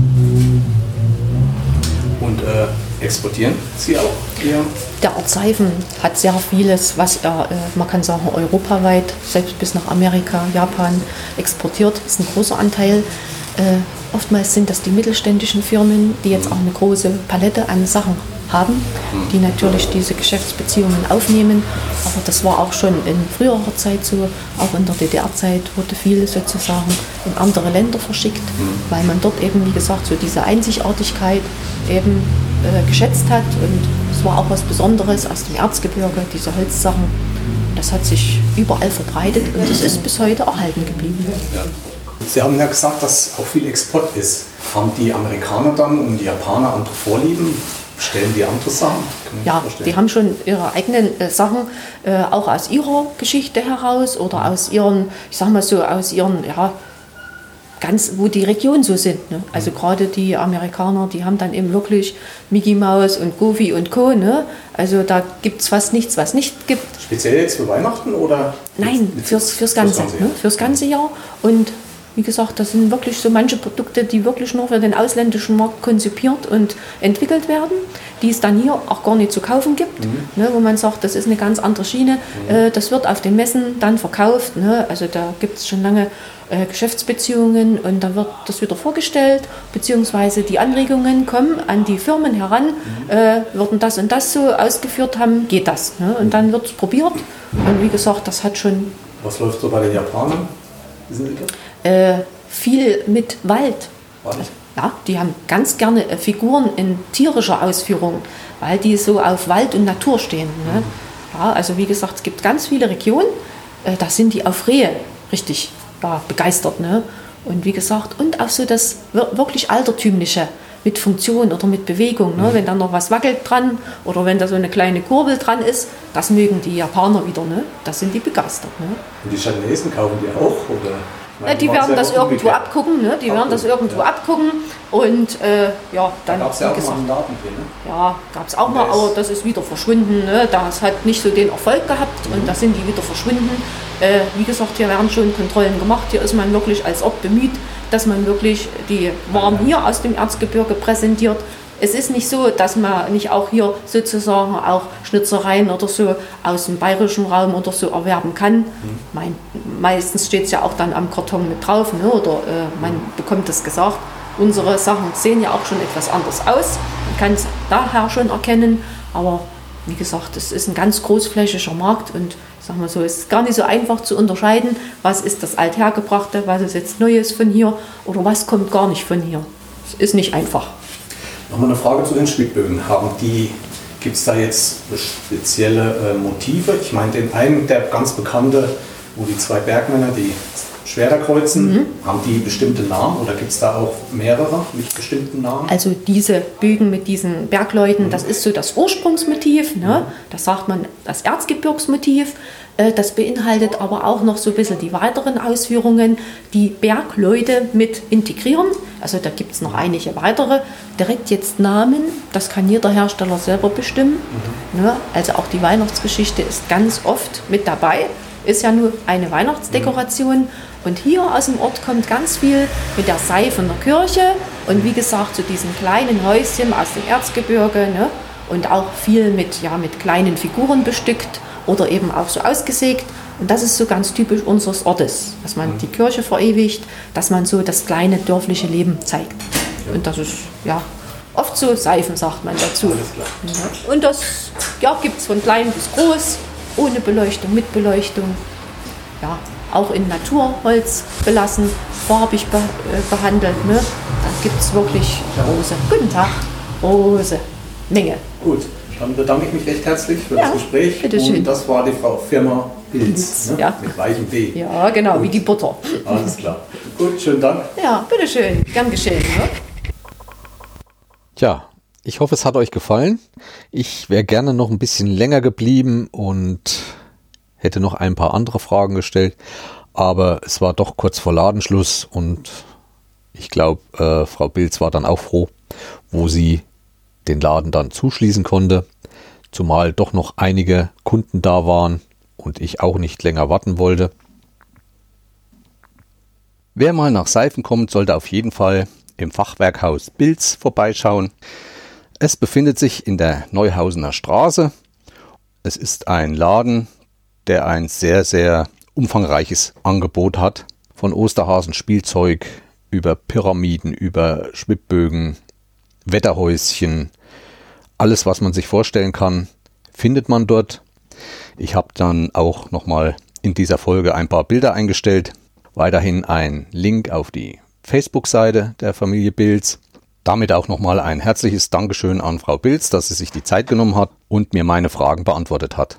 Und äh, exportieren Sie auch? Ja. Der Ort Seifen hat sehr vieles, was er, äh, man kann sagen, europaweit, selbst bis nach Amerika, Japan exportiert. Das ist ein großer Anteil. Äh, oftmals sind das die mittelständischen Firmen, die jetzt auch eine große Palette an Sachen haben, die natürlich diese Geschäftsbeziehungen aufnehmen. Aber das war auch schon in früherer Zeit so, auch in der D D R-Zeit wurde viel sozusagen in andere Länder verschickt, weil man dort eben, wie gesagt, so diese Einzigartigkeit eben äh, geschätzt hat. Und es war auch was Besonderes aus dem Erzgebirge, diese Holzsachen. Das hat sich überall verbreitet und das ist bis heute erhalten geblieben. Ja. Sie haben ja gesagt, dass auch viel Export ist. Haben die Amerikaner dann und die Japaner andere Vorlieben? Stellen die andere Sachen? Ja, die haben schon ihre eigenen äh, Sachen, äh, auch aus ihrer Geschichte heraus oder aus ihren, ich sag mal so, aus ihren, ja, ganz, wo die Regionen so sind. Ne? Also mhm. gerade die Amerikaner, die haben dann eben wirklich Mickey Mouse und Goofy und Co. Ne? Also da gibt es fast nichts, was nicht gibt. Speziell jetzt für Weihnachten oder? Nein, fürs, fürs Ganze. Fürs ganze, ne? fürs ganze Jahr. Und wie gesagt, das sind wirklich so manche Produkte, die wirklich nur für den ausländischen Markt konzipiert und entwickelt werden, die es dann hier auch gar nicht zu kaufen gibt, mhm. ne, wo man sagt, das ist eine ganz andere Schiene. Mhm. Äh, das wird auf den Messen dann verkauft. Ne, also da gibt es schon lange äh, Geschäftsbeziehungen und dann wird das wieder vorgestellt, beziehungsweise die Anregungen kommen an die Firmen heran, mhm. äh, würden das und das so ausgeführt haben, geht das. Ne, und dann wird es probiert und wie gesagt, das hat schon... Was läuft so bei den Japanern? Äh, viel mit Wald. Wald. Ja, die haben ganz gerne äh, Figuren in tierischer Ausführung, weil die so auf Wald und Natur stehen. Ne? Ja, also wie gesagt, es gibt ganz viele Regionen, äh, da sind die auf Rehe richtig ja, begeistert. Ne? Und wie gesagt, und auch so das wirklich Altertümliche mit Funktion oder mit Bewegung. Ne? Mhm. Wenn da noch was wackelt dran oder wenn da so eine kleine Kurbel dran ist, das mögen die Japaner wieder. Ne? Das sind die begeistert. Ne? Und die Chinesen kaufen die auch? Oder? Ja, die werden das irgendwo abgucken, ne? Die werden das irgendwo ja. abgucken und äh, ja, dann... Da gab es ja auch mal einen Laden hier, ne? Ja, gab es auch mal, aber das ist wieder verschwunden, ne? Das hat nicht so den Erfolg gehabt mhm. und da sind die wieder verschwunden. Äh, wie gesagt, hier werden schon Kontrollen gemacht, hier ist man wirklich als Ort bemüht, dass man wirklich die Waren hier aus dem Erzgebirge präsentiert. Es ist nicht so, dass man nicht auch hier sozusagen auch Schnitzereien oder so aus dem bayerischen Raum oder so erwerben kann. Mhm. Mein, meistens steht es ja auch dann am Karton mit drauf, ne? Oder äh, man bekommt das gesagt. Unsere Sachen sehen ja auch schon etwas anders aus. Man kann es daher schon erkennen. Aber wie gesagt, es ist ein ganz großflächiger Markt und sagen wir so, es ist gar nicht so einfach zu unterscheiden, was ist das Althergebrachte, was ist jetzt Neues von hier oder was kommt gar nicht von hier. Es ist nicht einfach. Nochmal eine Frage zu den Schwibbögen. Haben die, gibt es da jetzt spezielle äh, Motive? Ich meine, den einen, der ganz bekannte, wo die zwei Bergmänner die Schwerter kreuzen, mhm. haben die bestimmte Namen oder gibt es da auch mehrere mit bestimmten Namen? Also diese Bögen mit diesen Bergleuten, mhm. das ist so das Ursprungsmotiv, ne? Das sagt man das Erzgebirgsmotiv. Das beinhaltet aber auch noch so ein bisschen die weiteren Ausführungen, die Bergleute mit integrieren. Also da gibt es noch einige weitere. Direkt jetzt Namen, das kann jeder Hersteller selber bestimmen. Mhm. Ne? Also auch die Weihnachtsgeschichte ist ganz oft mit dabei. Ist ja nur eine Weihnachtsdekoration. Mhm. Und hier aus dem Ort kommt ganz viel mit der Seife in der Kirche. Und wie gesagt, zu diesen kleinen Häuschen aus dem Erzgebirge. Ne? Und auch viel mit, ja, mit kleinen Figuren bestückt. Oder eben auch so ausgesägt. Und das ist so ganz typisch unseres Ortes, dass man die Kirche verewigt, dass man so das kleine dörfliche Leben zeigt. Und das ist ja oft so Seifen, sagt man dazu. Ja. Und das ja, gibt es von klein bis groß, ohne Beleuchtung, mit Beleuchtung. Ja, auch in Naturholz belassen, farbig be äh, behandelt. Ne? Da gibt es wirklich große, guten Tag, große Menge. Gut. Dann bedanke ich mich recht herzlich für ja, das Gespräch. Bitteschön. Und das war die Frau Firma Bilz, ne? Ja. Mit weichem B. Ja, genau, Gut. Wie die Butter. Alles klar. Gut, schönen Dank. Ja, bitteschön. Gern geschehen. Ne? Tja, ich hoffe, es hat euch gefallen. Ich wäre gerne noch ein bisschen länger geblieben und hätte noch ein paar andere Fragen gestellt. Aber es war doch kurz vor Ladenschluss und ich glaube, äh, Frau Bilz war dann auch froh, wo sie den Laden dann zuschließen konnte, zumal doch noch einige Kunden da waren und ich auch nicht länger warten wollte. Wer mal nach Seifen kommt, sollte auf jeden Fall im Fachwerkhaus Bilz vorbeischauen. Es befindet sich in der Neuhausener Straße. Es ist ein Laden, der ein sehr, sehr umfangreiches Angebot hat. Von Osterhasen-Spielzeug über Pyramiden, über Schwibbögen, Wetterhäuschen, alles, was man sich vorstellen kann, findet man dort. Ich habe dann auch nochmal in dieser Folge ein paar Bilder eingestellt. Weiterhin ein Link auf die Facebook-Seite der Familie Bilz. Damit auch nochmal ein herzliches Dankeschön an Frau Bilz, dass sie sich die Zeit genommen hat und mir meine Fragen beantwortet hat.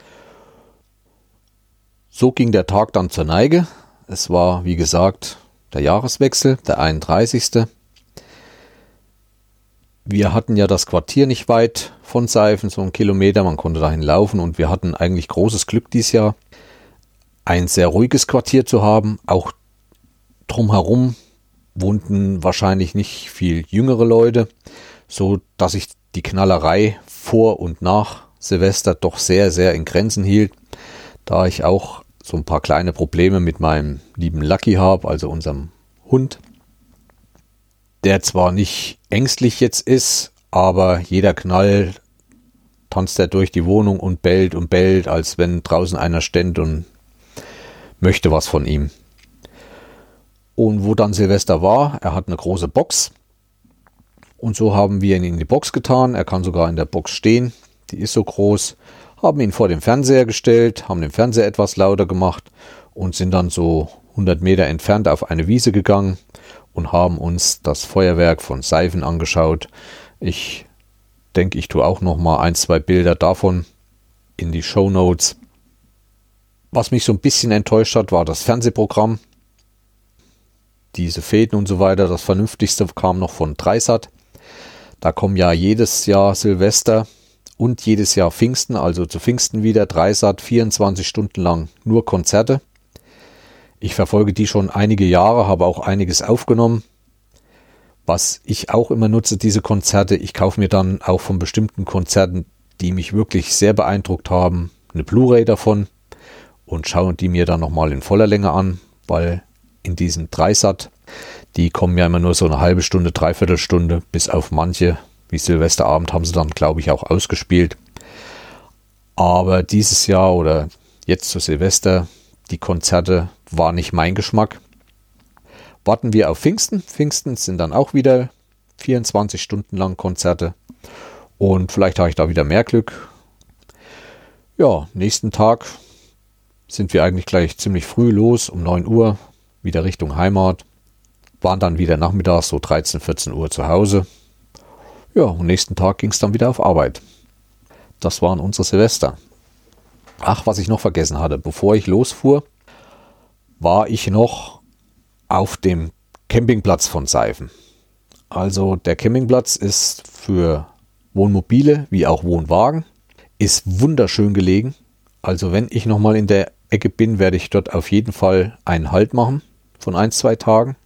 So ging der Tag dann zur Neige. Es war, wie gesagt, der Jahreswechsel, der einunddreißigste Wir hatten ja das Quartier nicht weit von Seifen, so einen Kilometer, man konnte dahin laufen und wir hatten eigentlich großes Glück dieses Jahr, ein sehr ruhiges Quartier zu haben. Auch drumherum wohnten wahrscheinlich nicht viel jüngere Leute, so dass ich die Knallerei vor und nach Silvester doch sehr, sehr in Grenzen hielt, da ich auch so ein paar kleine Probleme mit meinem lieben Lucky habe, also unserem Hund, der zwar nicht ängstlich jetzt ist, aber jeder Knall tanzt er durch die Wohnung und bellt und bellt, als wenn draußen einer stände und möchte was von ihm. Und wo dann Silvester war, er hat eine große Box und so haben wir ihn in die Box getan. Er kann sogar in der Box stehen, die ist so groß, haben ihn vor den Fernseher gestellt, haben den Fernseher etwas lauter gemacht und sind dann so hundert Meter entfernt auf eine Wiese gegangen und haben uns das Feuerwerk von Seifen angeschaut. Ich denke, ich tue auch noch mal ein, zwei Bilder davon in die Shownotes. Was mich so ein bisschen enttäuscht hat, war das Fernsehprogramm. Diese Fäden und so weiter, das Vernünftigste kam noch von Dreisat. Da kommen ja jedes Jahr Silvester und jedes Jahr Pfingsten, also zu Pfingsten wieder Dreisat, vierundzwanzig Stunden lang nur Konzerte. Ich verfolge die schon einige Jahre, habe auch einiges aufgenommen. Was ich auch immer nutze, diese Konzerte, ich kaufe mir dann auch von bestimmten Konzerten, die mich wirklich sehr beeindruckt haben, eine Blu-ray davon und schaue die mir dann nochmal in voller Länge an, weil in diesen Dreisat, die kommen ja immer nur so eine halbe Stunde, dreiviertel Stunde, bis auf manche, wie Silvesterabend haben sie dann, glaube ich, auch ausgespielt. Aber dieses Jahr oder jetzt zu Silvester, die Konzerte war nicht mein Geschmack. Warten wir auf Pfingsten. Pfingsten sind dann auch wieder vierundzwanzig Stunden lang Konzerte. Und vielleicht habe ich da wieder mehr Glück. Ja, nächsten Tag sind wir eigentlich gleich ziemlich früh los, um neun Uhr, wieder Richtung Heimat. Waren dann wieder nachmittags so dreizehn, vierzehn Uhr zu Hause. Ja, und nächsten Tag ging es dann wieder auf Arbeit. Das waren unsere Silvester. Ach, was ich noch vergessen hatte, bevor ich losfuhr, war ich noch auf dem Campingplatz von Seifen. Also der Campingplatz ist für Wohnmobile wie auch Wohnwagen, ist wunderschön gelegen. Also wenn ich nochmal in der Ecke bin, werde ich dort auf jeden Fall einen Halt machen von ein, zwei Tagen.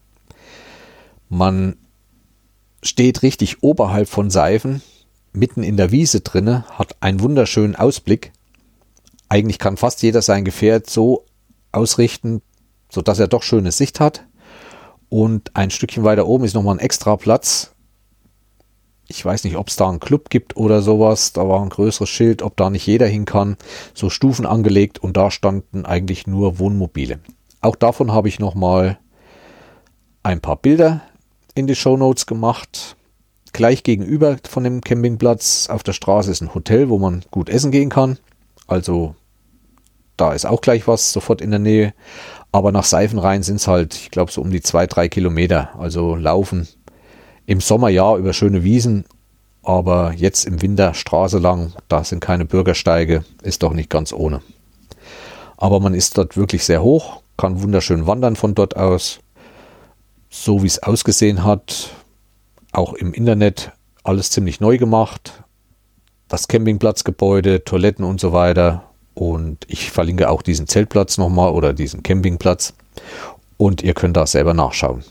Man steht richtig oberhalb von Seifen, mitten in der Wiese drinne, hat einen wunderschönen Ausblick. Eigentlich kann fast jeder sein Gefährt so ausrichten, sodass er doch schöne Sicht hat. Und ein Stückchen weiter oben ist nochmal ein extra Platz. Ich weiß nicht, ob es da einen Club gibt oder sowas. Da war ein größeres Schild, ob da nicht jeder hin kann. So Stufen angelegt und da standen eigentlich nur Wohnmobile. Auch davon habe ich nochmal ein paar Bilder in die Shownotes gemacht. Gleich gegenüber von dem Campingplatz auf der Straße ist ein Hotel, wo man gut essen gehen kann. Also da ist auch gleich was sofort in der Nähe. Aber nach Seifen rein sind es halt, ich glaube, so um die zwei, drei Kilometer. Also laufen im Sommer ja über schöne Wiesen, aber jetzt im Winter Straße lang, da sind keine Bürgersteige, ist doch nicht ganz ohne. Aber man ist dort wirklich sehr hoch, kann wunderschön wandern von dort aus. So wie es ausgesehen hat, auch im Internet, alles ziemlich neu gemacht. Das Campingplatzgebäude, Toiletten und so weiter. Und ich verlinke auch diesen Zeltplatz nochmal oder diesen Campingplatz. Und ihr könnt da selber nachschauen.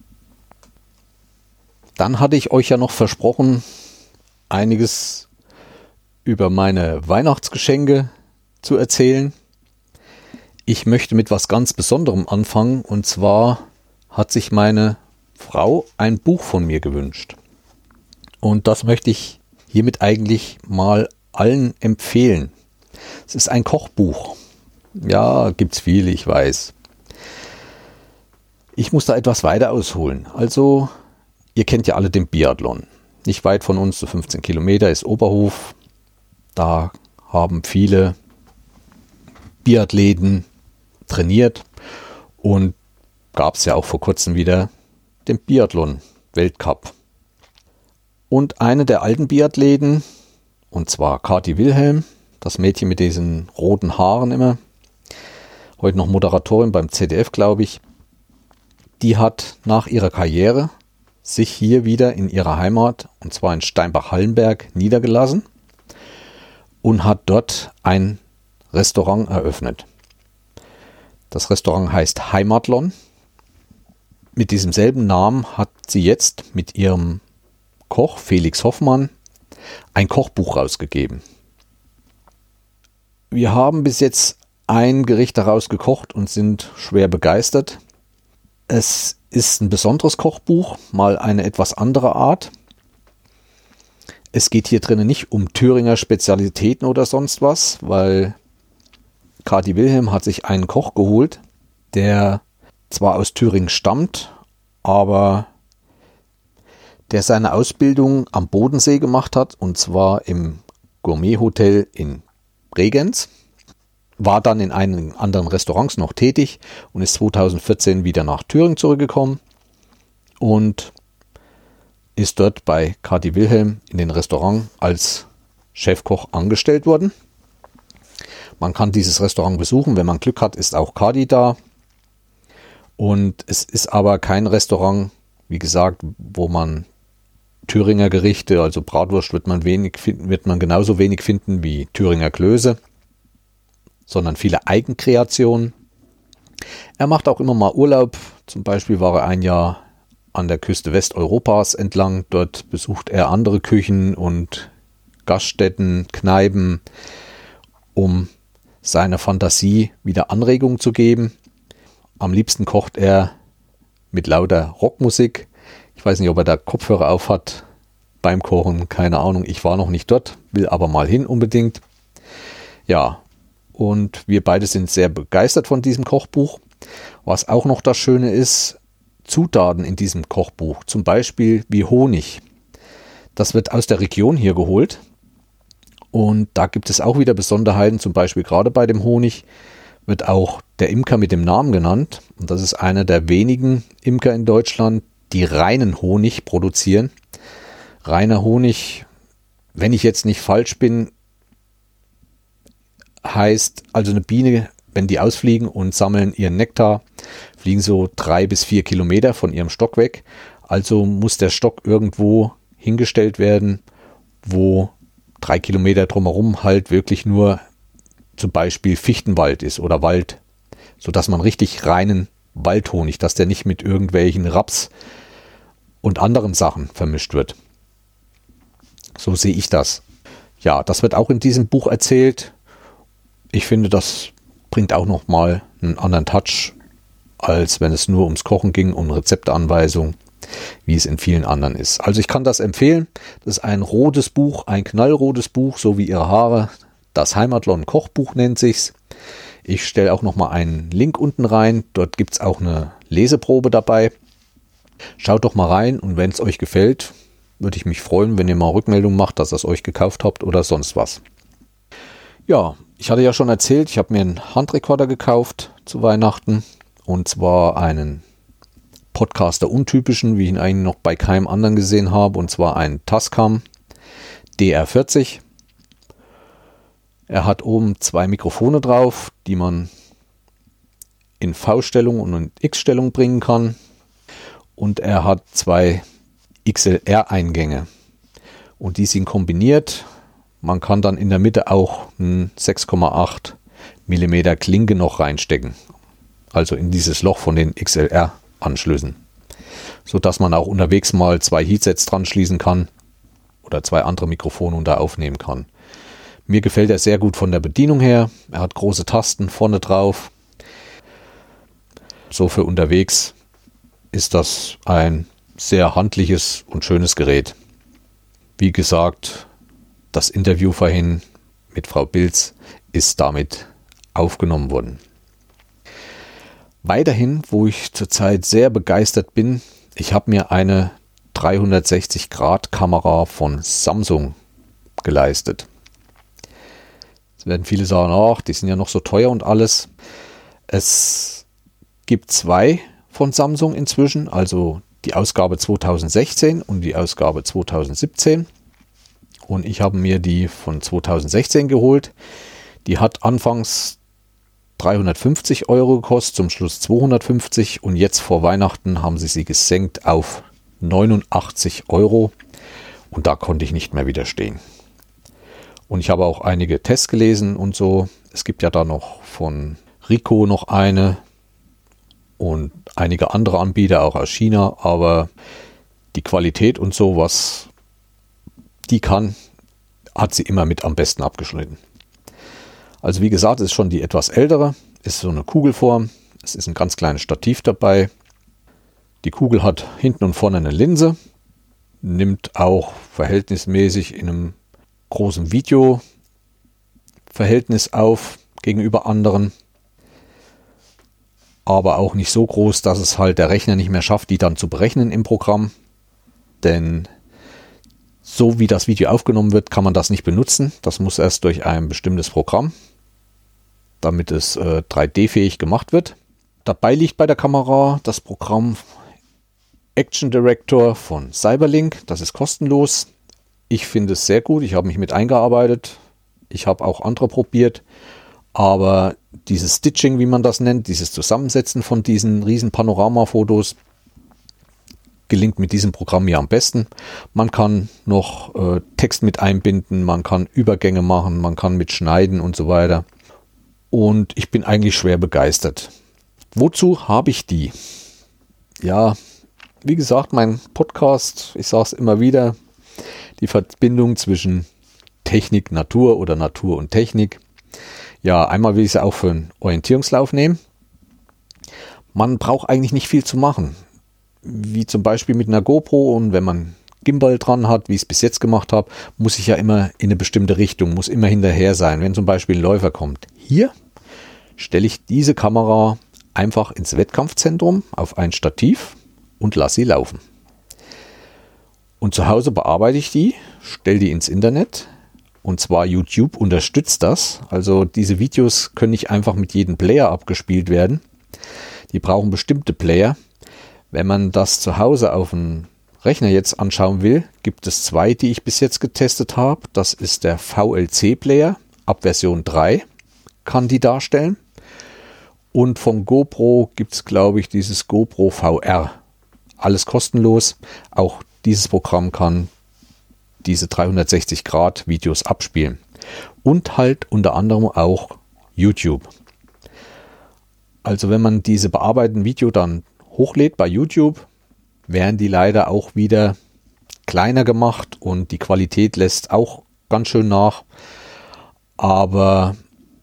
Dann hatte ich euch ja noch versprochen, einiges über meine Weihnachtsgeschenke zu erzählen. Ich möchte mit was ganz Besonderem anfangen. Und zwar hat sich meine Frau ein Buch von mir gewünscht. Und das möchte ich hiermit eigentlich mal allen empfehlen. Es ist ein Kochbuch. Ja, gibt's viele, ich weiß. Ich muss da etwas weiter ausholen. Also, ihr kennt ja alle den Biathlon. Nicht weit von uns, so fünfzehn Kilometer, ist Oberhof. Da haben viele Biathleten trainiert und gab es ja auch vor kurzem wieder den Biathlon-Weltcup. Und eine der alten Biathleten, und zwar Kathi Wilhelm, das Mädchen mit diesen roten Haaren immer, heute noch Moderatorin beim Z D F, glaube ich, die hat nach ihrer Karriere sich hier wieder in ihrer Heimat, und zwar in Steinbach-Hallenberg, niedergelassen und hat dort ein Restaurant eröffnet. Das Restaurant heißt Heimatlon. Mit diesem selben Namen hat sie jetzt mit ihrem Koch Felix Hoffmann ein Kochbuch rausgegeben. Wir haben bis jetzt ein Gericht daraus gekocht und sind schwer begeistert. Es ist ein besonderes Kochbuch, mal eine etwas andere Art. Es geht hier drinnen nicht um Thüringer Spezialitäten oder sonst was, weil Kati Wilhelm hat sich einen Koch geholt, der zwar aus Thüringen stammt, aber der seine Ausbildung am Bodensee gemacht hat, und zwar im Gourmet-Hotel in Bregenz, war dann in einigen anderen Restaurants noch tätig und ist zweitausendvierzehn wieder nach Thüringen zurückgekommen und ist dort bei Kati Wilhelm in den Restaurant als Chefkoch angestellt worden. Man kann dieses Restaurant besuchen, wenn man Glück hat, ist auch Kati da. Und es ist aber kein Restaurant, wie gesagt, wo man Thüringer Gerichte, also Bratwurst wird man wenig finden, wird man genauso wenig finden wie Thüringer Klöße, sondern viele Eigenkreationen. Er macht auch immer mal Urlaub. Zum Beispiel war er ein Jahr an der Küste Westeuropas entlang. Dort besucht er andere Küchen und Gaststätten, Kneipen, um seiner Fantasie wieder Anregung zu geben. Am liebsten kocht er mit lauter Rockmusik. Ich weiß nicht, ob er da Kopfhörer auf hat beim Kochen, keine Ahnung. Ich war noch nicht dort, will aber mal hin unbedingt. Ja, und wir beide sind sehr begeistert von diesem Kochbuch. Was auch noch das Schöne ist, Zutaten in diesem Kochbuch, zum Beispiel wie Honig. Das wird aus der Region hier geholt. Und da gibt es auch wieder Besonderheiten, zum Beispiel gerade bei dem Honig wird auch der Imker mit dem Namen genannt. Und das ist einer der wenigen Imker in Deutschland, die reinen Honig produzieren. Reiner Honig, wenn ich jetzt nicht falsch bin, heißt also eine Biene, wenn die ausfliegen und sammeln ihren Nektar, fliegen so drei bis vier Kilometer von ihrem Stock weg. Also muss der Stock irgendwo hingestellt werden, wo drei Kilometer drumherum halt wirklich nur zum Beispiel Fichtenwald ist oder Wald, sodass man richtig reinen Waldhonig, dass der nicht mit irgendwelchen Raps und anderen Sachen vermischt wird. So sehe ich das. Ja, das wird auch in diesem Buch erzählt. Ich finde, das bringt auch nochmal einen anderen Touch, als wenn es nur ums Kochen ging, um Rezeptanweisung, wie es in vielen anderen ist. Also ich kann das empfehlen. Das ist ein rotes Buch, ein knallrotes Buch, so wie ihre Haare. Das Heimatlon Kochbuch nennt sich's. Ich stelle auch nochmal einen Link unten rein. Dort gibt es auch eine Leseprobe dabei. Schaut doch mal rein und wenn es euch gefällt, würde ich mich freuen, wenn ihr mal Rückmeldung macht, dass ihr es euch gekauft habt oder sonst was. Ja, ich hatte ja schon erzählt, ich habe mir einen Handrekorder gekauft zu Weihnachten. Und zwar einen Podcaster untypischen, wie ich ihn eigentlich noch bei keinem anderen gesehen habe. Und zwar einen Tascam D R vierzig. Er hat oben zwei Mikrofone drauf, die man in V-Stellung und in X-Stellung bringen kann. Und er hat zwei X L R-Eingänge. Und die sind kombiniert. Man kann dann in der Mitte auch einen sechs Komma acht Millimeter Klinke noch reinstecken. Also in dieses Loch von den X L R-Anschlüssen. Sodass man auch unterwegs mal zwei Heatsets dran schließen kann oder zwei andere Mikrofone unter aufnehmen kann. Mir gefällt er sehr gut von der Bedienung her. Er hat große Tasten vorne drauf. So für unterwegs ist das ein sehr handliches und schönes Gerät. Wie gesagt, das Interview vorhin mit Frau Bilz ist damit aufgenommen worden. Weiterhin, wo ich zurzeit sehr begeistert bin, ich habe mir eine dreihundertsechzig Grad Kamera von Samsung geleistet. Jetzt werden viele sagen, ach, die sind ja noch so teuer und alles. Es gibt zwei von Samsung inzwischen, also die Ausgabe zweitausendsechzehn und die Ausgabe zweitausendsiebzehn. Und ich habe mir die von zweitausendsechzehn geholt. Die hat anfangs dreihundertfünfzig Euro gekostet, zum Schluss zweihundertfünfzig und jetzt vor Weihnachten haben sie sie gesenkt auf neunundachtzig Euro und da konnte ich nicht mehr widerstehen. Und ich habe auch einige Tests gelesen und so. Es gibt ja da noch von Ricoh noch eine und einige andere Anbieter auch aus China, aber die Qualität und so, was die kann, hat sie immer mit am besten abgeschnitten. Also wie gesagt, es ist schon die etwas ältere, ist so eine Kugelform, es ist ein ganz kleines Stativ dabei. Die Kugel hat hinten und vorne eine Linse, nimmt auch verhältnismäßig in einem großen Videoverhältnis auf gegenüber anderen, aber auch nicht so groß, dass es halt der Rechner nicht mehr schafft, die dann zu berechnen im Programm, denn so wie das Video aufgenommen wird, kann man das nicht benutzen. Das muss erst durch ein bestimmtes Programm, damit es äh, drei D-fähig gemacht wird. Dabei liegt bei der Kamera das Programm Action Director von Cyberlink. Das ist kostenlos. Ich finde es sehr gut. Ich habe mich mit eingearbeitet. Ich habe auch andere probiert. Aber dieses Stitching, wie man das nennt, dieses Zusammensetzen von diesen riesen Panoramafotos, gelingt mit diesem Programm ja am besten. Man kann noch äh, Text mit einbinden, man kann Übergänge machen, man kann mitschneiden und so weiter. Und ich bin eigentlich schwer begeistert. Wozu habe ich die? Ja, wie gesagt, mein Podcast, ich sage es immer wieder, die Verbindung zwischen Technik, Natur oder Natur und Technik. Ja, einmal will ich sie auch für einen Orientierungslauf nehmen. Man braucht eigentlich nicht viel zu machen. Wie zum Beispiel mit einer GoPro, und wenn man Gimbal dran hat, wie ich es bis jetzt gemacht habe, muss ich ja immer in eine bestimmte Richtung, muss immer hinterher sein, wenn zum Beispiel ein Läufer kommt. Hier stelle ich diese Kamera einfach ins Wettkampfzentrum auf ein Stativ und lasse sie laufen. Und zu Hause bearbeite ich die, stelle die ins Internet, und zwar YouTube unterstützt das. Also diese Videos können nicht einfach mit jedem Player abgespielt werden. Die brauchen bestimmte Player. Wenn man das zu Hause auf dem Rechner jetzt anschauen will, gibt es zwei, die ich bis jetzt getestet habe. Das ist der V L C-Player, ab Version drei kann die darstellen. Und vom GoPro gibt es, glaube ich, dieses GoPro V R. Alles kostenlos. Auch dieses Programm kann diese dreihundertsechzig Grad Videos abspielen. Und halt unter anderem auch YouTube. Also wenn man diese bearbeiteten Video dann hochlädt bei YouTube, werden die leider auch wieder kleiner gemacht und die Qualität lässt auch ganz schön nach. Aber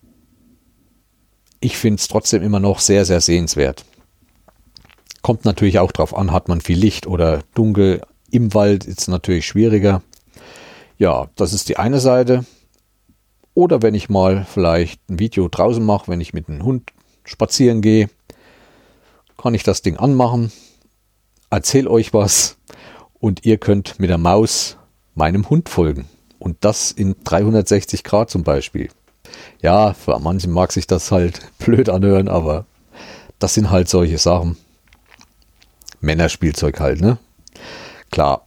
ich finde es trotzdem immer noch sehr, sehr sehenswert. Kommt natürlich auch drauf an, hat man viel Licht oder dunkel. Im Wald ist es natürlich schwieriger. Ja, das ist die eine Seite. Oder wenn ich mal vielleicht ein Video draußen mache, wenn ich mit einem Hund spazieren gehe, kann ich das Ding anmachen, erzähle euch was und ihr könnt mit der Maus meinem Hund folgen. Und das in dreihundertsechzig Grad zum Beispiel. Ja, für manchen mag sich das halt blöd anhören, aber das sind halt solche Sachen. Männerspielzeug halt, ne? Klar.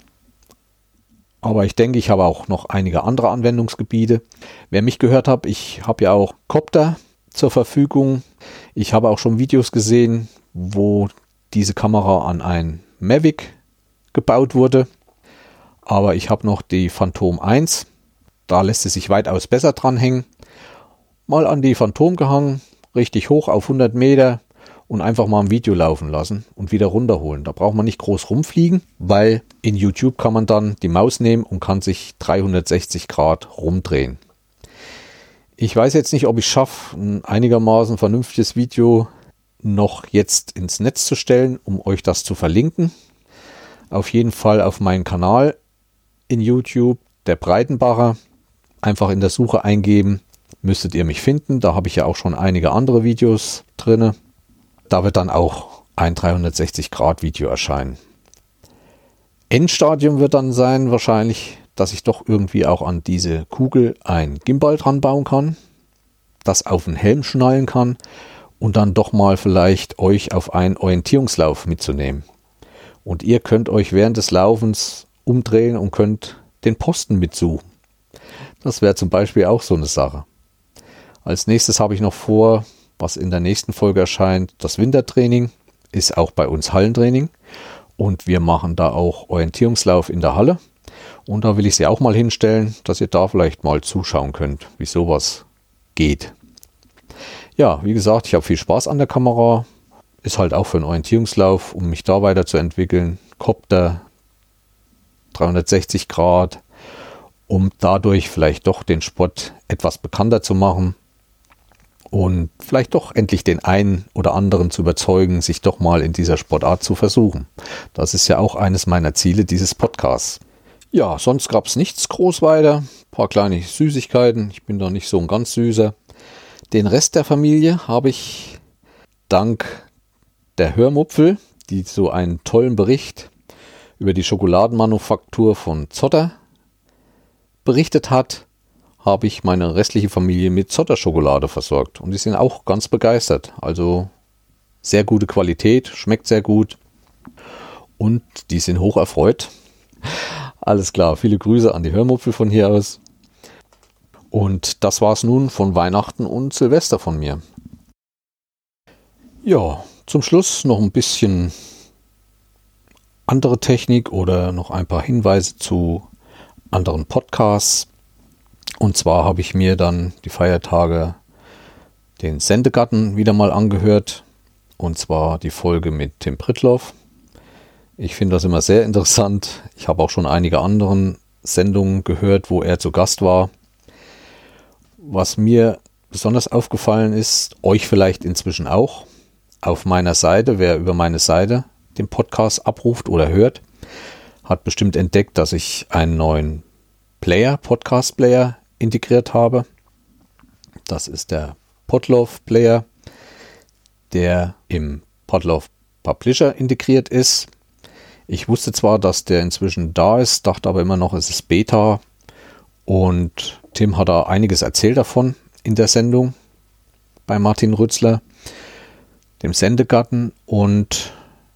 Aber ich denke, ich habe auch noch einige andere Anwendungsgebiete. Wer mich gehört hat, ich habe ja auch Copter zur Verfügung. Ich habe auch schon Videos gesehen, wo diese Kamera an ein Mavic gebaut wurde. Aber ich habe noch die Phantom eins. Da lässt es sich weitaus besser dranhängen. Mal an die Phantom gehangen, richtig hoch auf hundert Meter und einfach mal ein Video laufen lassen und wieder runterholen. Da braucht man nicht groß rumfliegen, weil in YouTube kann man dann die Maus nehmen und kann sich dreihundertsechzig Grad rumdrehen. Ich weiß jetzt nicht, ob ich es schaffe, ein einigermaßen vernünftiges Video noch jetzt ins Netz zu stellen, um euch das zu verlinken. Auf jeden Fall auf meinen Kanal in YouTube, der Breitenbacher. Einfach in der Suche eingeben, müsstet ihr mich finden. Da habe ich ja auch schon einige andere Videos drin. Da wird dann auch ein dreihundertsechzig Grad Video erscheinen. Endstadium wird dann sein wahrscheinlich, dass ich doch irgendwie auch an diese Kugel ein Gimbal dran bauen kann, das auf den Helm schnallen kann und dann doch mal vielleicht euch auf einen Orientierungslauf mitzunehmen. Und ihr könnt euch während des Laufens umdrehen und könnt den Posten mitsuchen. Das wäre zum Beispiel auch so eine Sache. Als nächstes habe ich noch vor, was in der nächsten Folge erscheint, das Wintertraining, ist auch bei uns Hallentraining. Und wir machen da auch Orientierungslauf in der Halle. Und da will ich Sie auch mal hinstellen, dass ihr da vielleicht mal zuschauen könnt, wie sowas geht. Ja, wie gesagt, ich habe viel Spaß an der Kamera. Ist halt auch für einen Orientierungslauf, um mich da weiterzuentwickeln. Copter, dreihundertsechzig Grad, um dadurch vielleicht doch den Sport etwas bekannter zu machen und vielleicht doch endlich den einen oder anderen zu überzeugen, sich doch mal in dieser Sportart zu versuchen. Das ist ja auch eines meiner Ziele dieses Podcasts. Ja, sonst gab es nichts groß weiter. Ein paar kleine Süßigkeiten. Ich bin da nicht so ein ganz süßer. Den Rest der Familie habe ich dank der Hörmupfel, die so einen tollen Bericht über die Schokoladenmanufaktur von Zotter berichtet hat, habe ich meine restliche Familie mit Zotter-Schokolade versorgt. Und die sind auch ganz begeistert. Also sehr gute Qualität, schmeckt sehr gut und die sind hoch erfreut. Alles klar, viele Grüße an die Hörmupfel von hier aus. Und das war's nun von Weihnachten und Silvester von mir. Ja, zum Schluss noch ein bisschen andere Technik oder noch ein paar Hinweise zu anderen Podcasts. Und zwar habe ich mir dann die Feiertage den Sendegarten wieder mal angehört. Und zwar die Folge mit Tim Prittloff. Ich finde das immer sehr interessant. Ich habe auch schon einige andere Sendungen gehört, wo er zu Gast war. Was mir besonders aufgefallen ist, euch vielleicht inzwischen auch, auf meiner Seite, wer über meine Seite den Podcast abruft oder hört, hat bestimmt entdeckt, dass ich einen neuen Player, Podcast-Player integriert habe. Das ist der Podlove Player, der im Podlove Publisher integriert ist. Ich wusste zwar, dass der inzwischen da ist, dachte aber immer noch, es ist Beta. Und Tim hat da einiges erzählt davon in der Sendung bei Martin Rützler, dem Sendegarten, und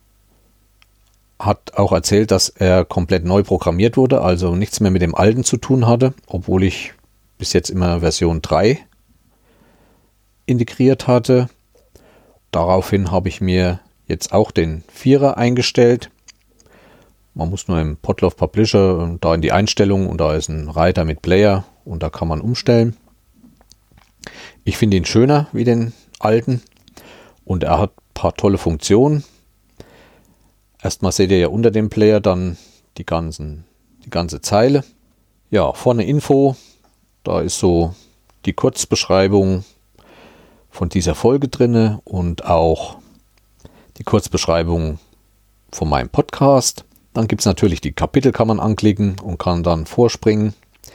hat auch erzählt, dass er komplett neu programmiert wurde, also nichts mehr mit dem alten zu tun hatte, obwohl ich bis jetzt immer Version drei integriert hatte. Daraufhin habe ich mir jetzt auch den Vierer eingestellt. Man muss nur im Podlove Publisher da in die Einstellungen und da ist ein Reiter mit Player und da kann man umstellen. Ich finde ihn schöner wie den alten und er hat ein paar tolle Funktionen. Erstmal seht ihr ja unter dem Player dann die, ganzen, die ganze Zeile. Ja, vorne Info, da ist so die Kurzbeschreibung von dieser Folge drin und auch die Kurzbeschreibung von meinem Podcast. Dann gibt es natürlich die Kapitel, kann man anklicken und kann dann vorspringen.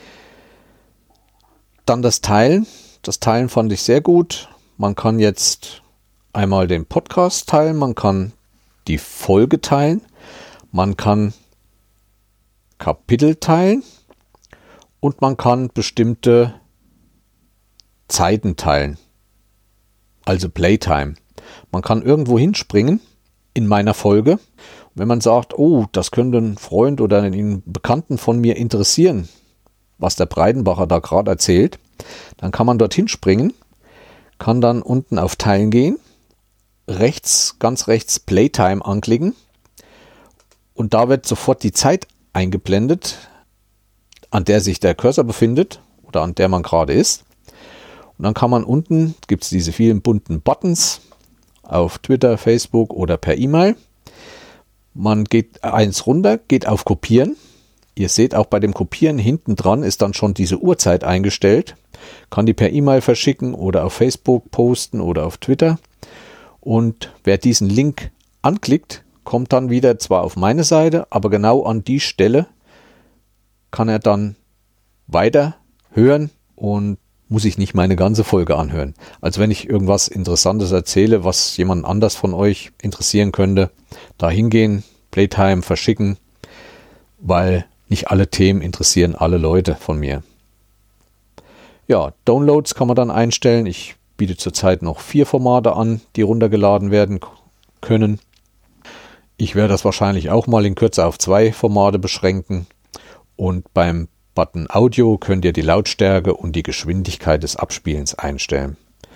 Dann das Teilen. Das Teilen fand ich sehr gut. Man kann jetzt einmal den Podcast teilen, man kann die Folge teilen, man kann Kapitel teilen und man kann bestimmte Zeiten teilen, also Playtime. Man kann irgendwo hinspringen in meiner Folge. Wenn man sagt, oh, das könnte ein Freund oder einen Bekannten von mir interessieren, was der Breidenbacher da gerade erzählt, dann kann man dorthin springen, kann dann unten auf Teilen gehen, rechts, ganz rechts Playtime anklicken und da wird sofort die Zeit eingeblendet, an der sich der Cursor befindet oder an der man gerade ist. Und dann kann man unten, gibt es diese vielen bunten Buttons auf Twitter, Facebook oder per E-Mail. Man geht eins runter, geht auf Kopieren. Ihr seht auch bei dem Kopieren hinten dran ist dann schon diese Uhrzeit eingestellt. Kann die per E-Mail verschicken oder auf Facebook posten oder auf Twitter. Und wer diesen Link anklickt, kommt dann wieder zwar auf meine Seite, aber genau an die Stelle kann er dann weiter hören und muss sich nicht meine ganze Folge anhören. Also wenn ich irgendwas Interessantes erzähle, was jemand anders von euch interessieren könnte, da hingehen, Playtime verschicken, weil nicht alle Themen interessieren alle Leute von mir. Ja, Downloads kann man dann einstellen. Ich biete zurzeit noch vier Formate an, die runtergeladen werden können. Ich werde das wahrscheinlich auch mal in Kürze auf zwei Formate beschränken. Und beim Button Audio könnt ihr die Lautstärke und die Geschwindigkeit des Abspielens einstellen.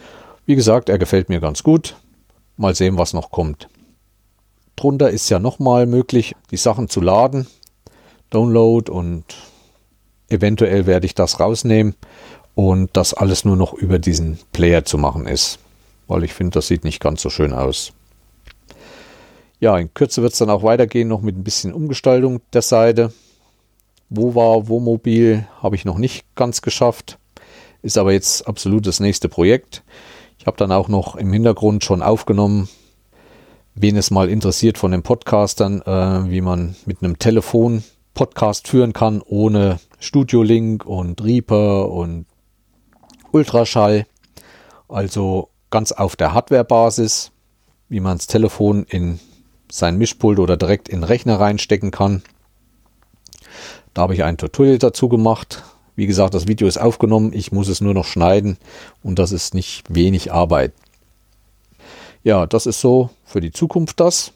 Wie gesagt, er gefällt mir ganz gut. Mal sehen, was noch kommt. Drunter ist ja nochmal möglich, die Sachen zu laden. Download und eventuell werde ich das rausnehmen und das alles nur noch über diesen Player zu machen ist. Weil ich finde, das sieht nicht ganz so schön aus. Ja, in Kürze wird es dann auch weitergehen, noch mit ein bisschen Umgestaltung der Seite. Wo war Wohnmobil, habe ich noch nicht ganz geschafft. Ist aber jetzt absolut das nächste Projekt. Ich habe dann auch noch im Hintergrund schon aufgenommen, wen es mal interessiert von den Podcastern, äh, wie man mit einem Telefon Podcast führen kann, ohne Studio-Link und Reaper und Ultraschall. Also ganz auf der Hardware-Basis, wie man das Telefon in sein Mischpult oder direkt in den Rechner reinstecken kann. Da habe ich ein Tutorial dazu gemacht. Wie gesagt, das Video ist aufgenommen, ich muss es nur noch schneiden und das ist nicht wenig Arbeit. Ja, das ist so für die Zukunft das.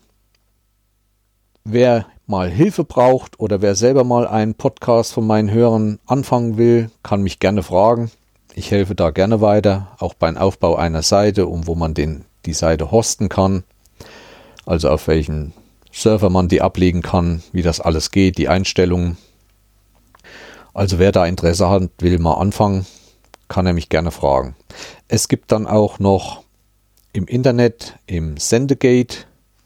Wer mal Hilfe braucht oder wer selber mal einen Podcast von meinen Hörern anfangen will, kann mich gerne fragen. Ich helfe da gerne weiter, auch beim Aufbau einer Seite, um wo man den, die Seite hosten kann. Also auf welchen Server man die ablegen kann, wie das alles geht, die Einstellungen. Also wer da Interesse hat, will mal anfangen, kann er mich gerne fragen. Es gibt dann auch noch im Internet, im Sendegate,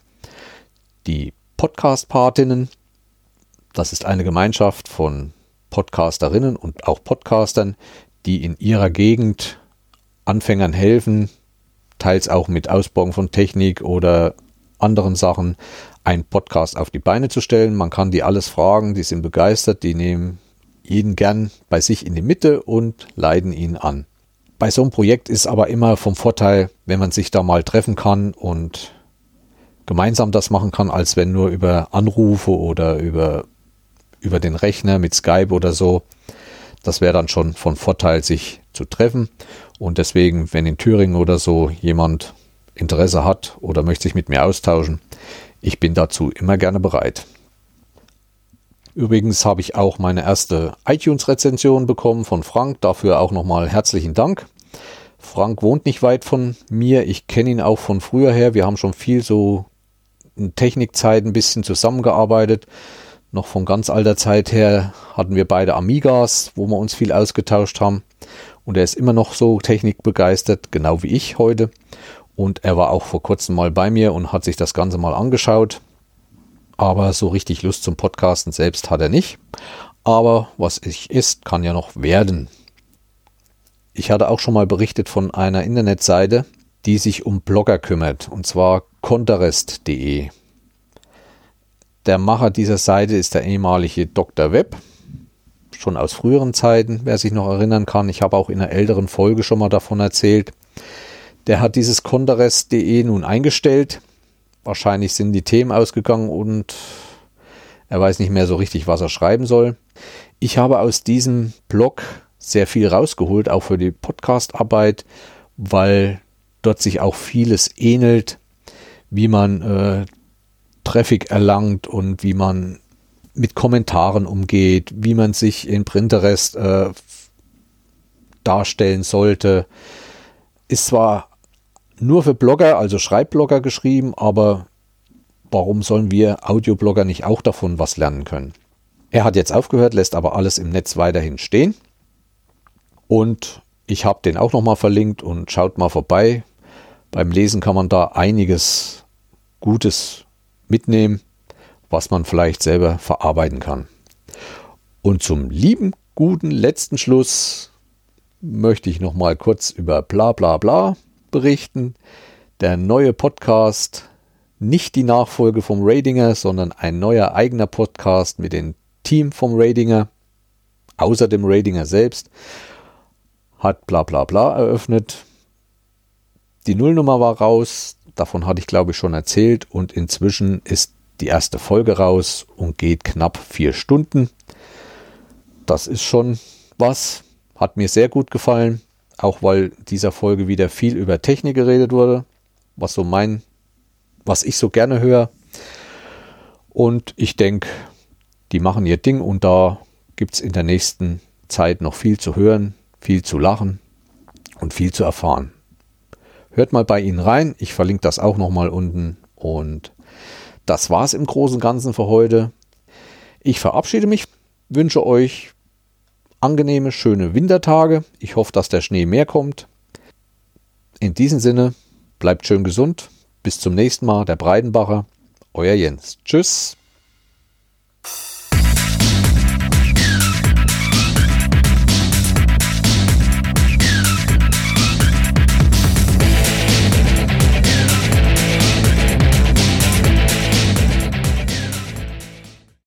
die Podcast-Patinnen. Das ist eine Gemeinschaft von Podcasterinnen und auch Podcastern, die in ihrer Gegend Anfängern helfen, teils auch mit Ausbau von Technik oder anderen Sachen, einen Podcast auf die Beine zu stellen. Man kann die alles fragen, die sind begeistert, die nehmen jeden gern bei sich in die Mitte und leiten ihn an. Bei so einem Projekt ist aber immer vom Vorteil, wenn man sich da mal treffen kann und gemeinsam das machen kann, als wenn nur über Anrufe oder über, über den Rechner mit Skype oder so. Das wäre dann schon von Vorteil, sich zu treffen. Und deswegen, wenn in Thüringen oder so jemand Interesse hat oder möchte sich mit mir austauschen, ich bin dazu immer gerne bereit. Übrigens habe ich auch meine erste iTunes-Rezension bekommen von Frank. Dafür auch nochmal herzlichen Dank. Frank wohnt nicht weit von mir. Ich kenne ihn auch von früher her. Wir haben schon viel so in Technikzeit ein bisschen zusammengearbeitet. Noch von ganz alter Zeit her hatten wir beide Amigas, wo wir uns viel ausgetauscht haben. Und er ist immer noch so technikbegeistert, genau wie ich heute. Und er war auch vor kurzem mal bei mir und hat sich das Ganze mal angeschaut. Aber so richtig Lust zum Podcasten selbst hat er nicht. Aber was ich ist, kann ja noch werden. Ich hatte auch schon mal berichtet von einer Internetseite, die sich um Blogger kümmert. Und zwar conterest punkt de. Der Macher dieser Seite ist der ehemalige Doktor Web. Schon aus früheren Zeiten, wer sich noch erinnern kann. Ich habe auch in einer älteren Folge schon mal davon erzählt. Der hat dieses conterest punkt de nun eingestellt. Wahrscheinlich sind die Themen ausgegangen und er weiß nicht mehr so richtig, was er schreiben soll. Ich habe aus diesem Blog sehr viel rausgeholt, auch für die Podcast-Arbeit, weil dort sich auch vieles ähnelt, wie man äh, Traffic erlangt und wie man mit Kommentaren umgeht, wie man sich in Pinterest äh, darstellen sollte. Ist zwar nur für Blogger, also Schreibblogger geschrieben, aber warum sollen wir Audioblogger nicht auch davon was lernen können? Er hat jetzt aufgehört, lässt aber alles im Netz weiterhin stehen. Und ich habe den auch nochmal verlinkt und schaut mal vorbei. Beim Lesen kann man da einiges Gutes mitnehmen, was man vielleicht selber verarbeiten kann. Und zum lieben, guten letzten Schluss möchte ich nochmal kurz über bla bla bla berichten. Der neue Podcast, nicht die Nachfolge vom Radinger, sondern ein neuer eigener Podcast mit dem Team vom Radinger, außer dem Radinger selbst, hat bla bla bla eröffnet. Die Nullnummer war raus, davon hatte ich glaube ich schon erzählt und inzwischen ist die erste Folge raus und geht knapp vier Stunden. Das ist schon was, hat mir sehr gut gefallen. Auch weil dieser Folge wieder viel über Technik geredet wurde, was so mein, was ich so gerne höre. Und ich denke, die machen ihr Ding und da gibt es in der nächsten Zeit noch viel zu hören, viel zu lachen und viel zu erfahren. hört mal bei ihnen rein. Ich verlinke das auch nochmal unten. Und das war's im Großen und Ganzen für heute. Ich verabschiede mich, wünsche euch angenehme, schöne Wintertage. Ich hoffe, dass der Schnee mehr kommt. In diesem Sinne, bleibt schön gesund. Bis zum nächsten Mal, der Breidenbacher. Euer Jens. Tschüss.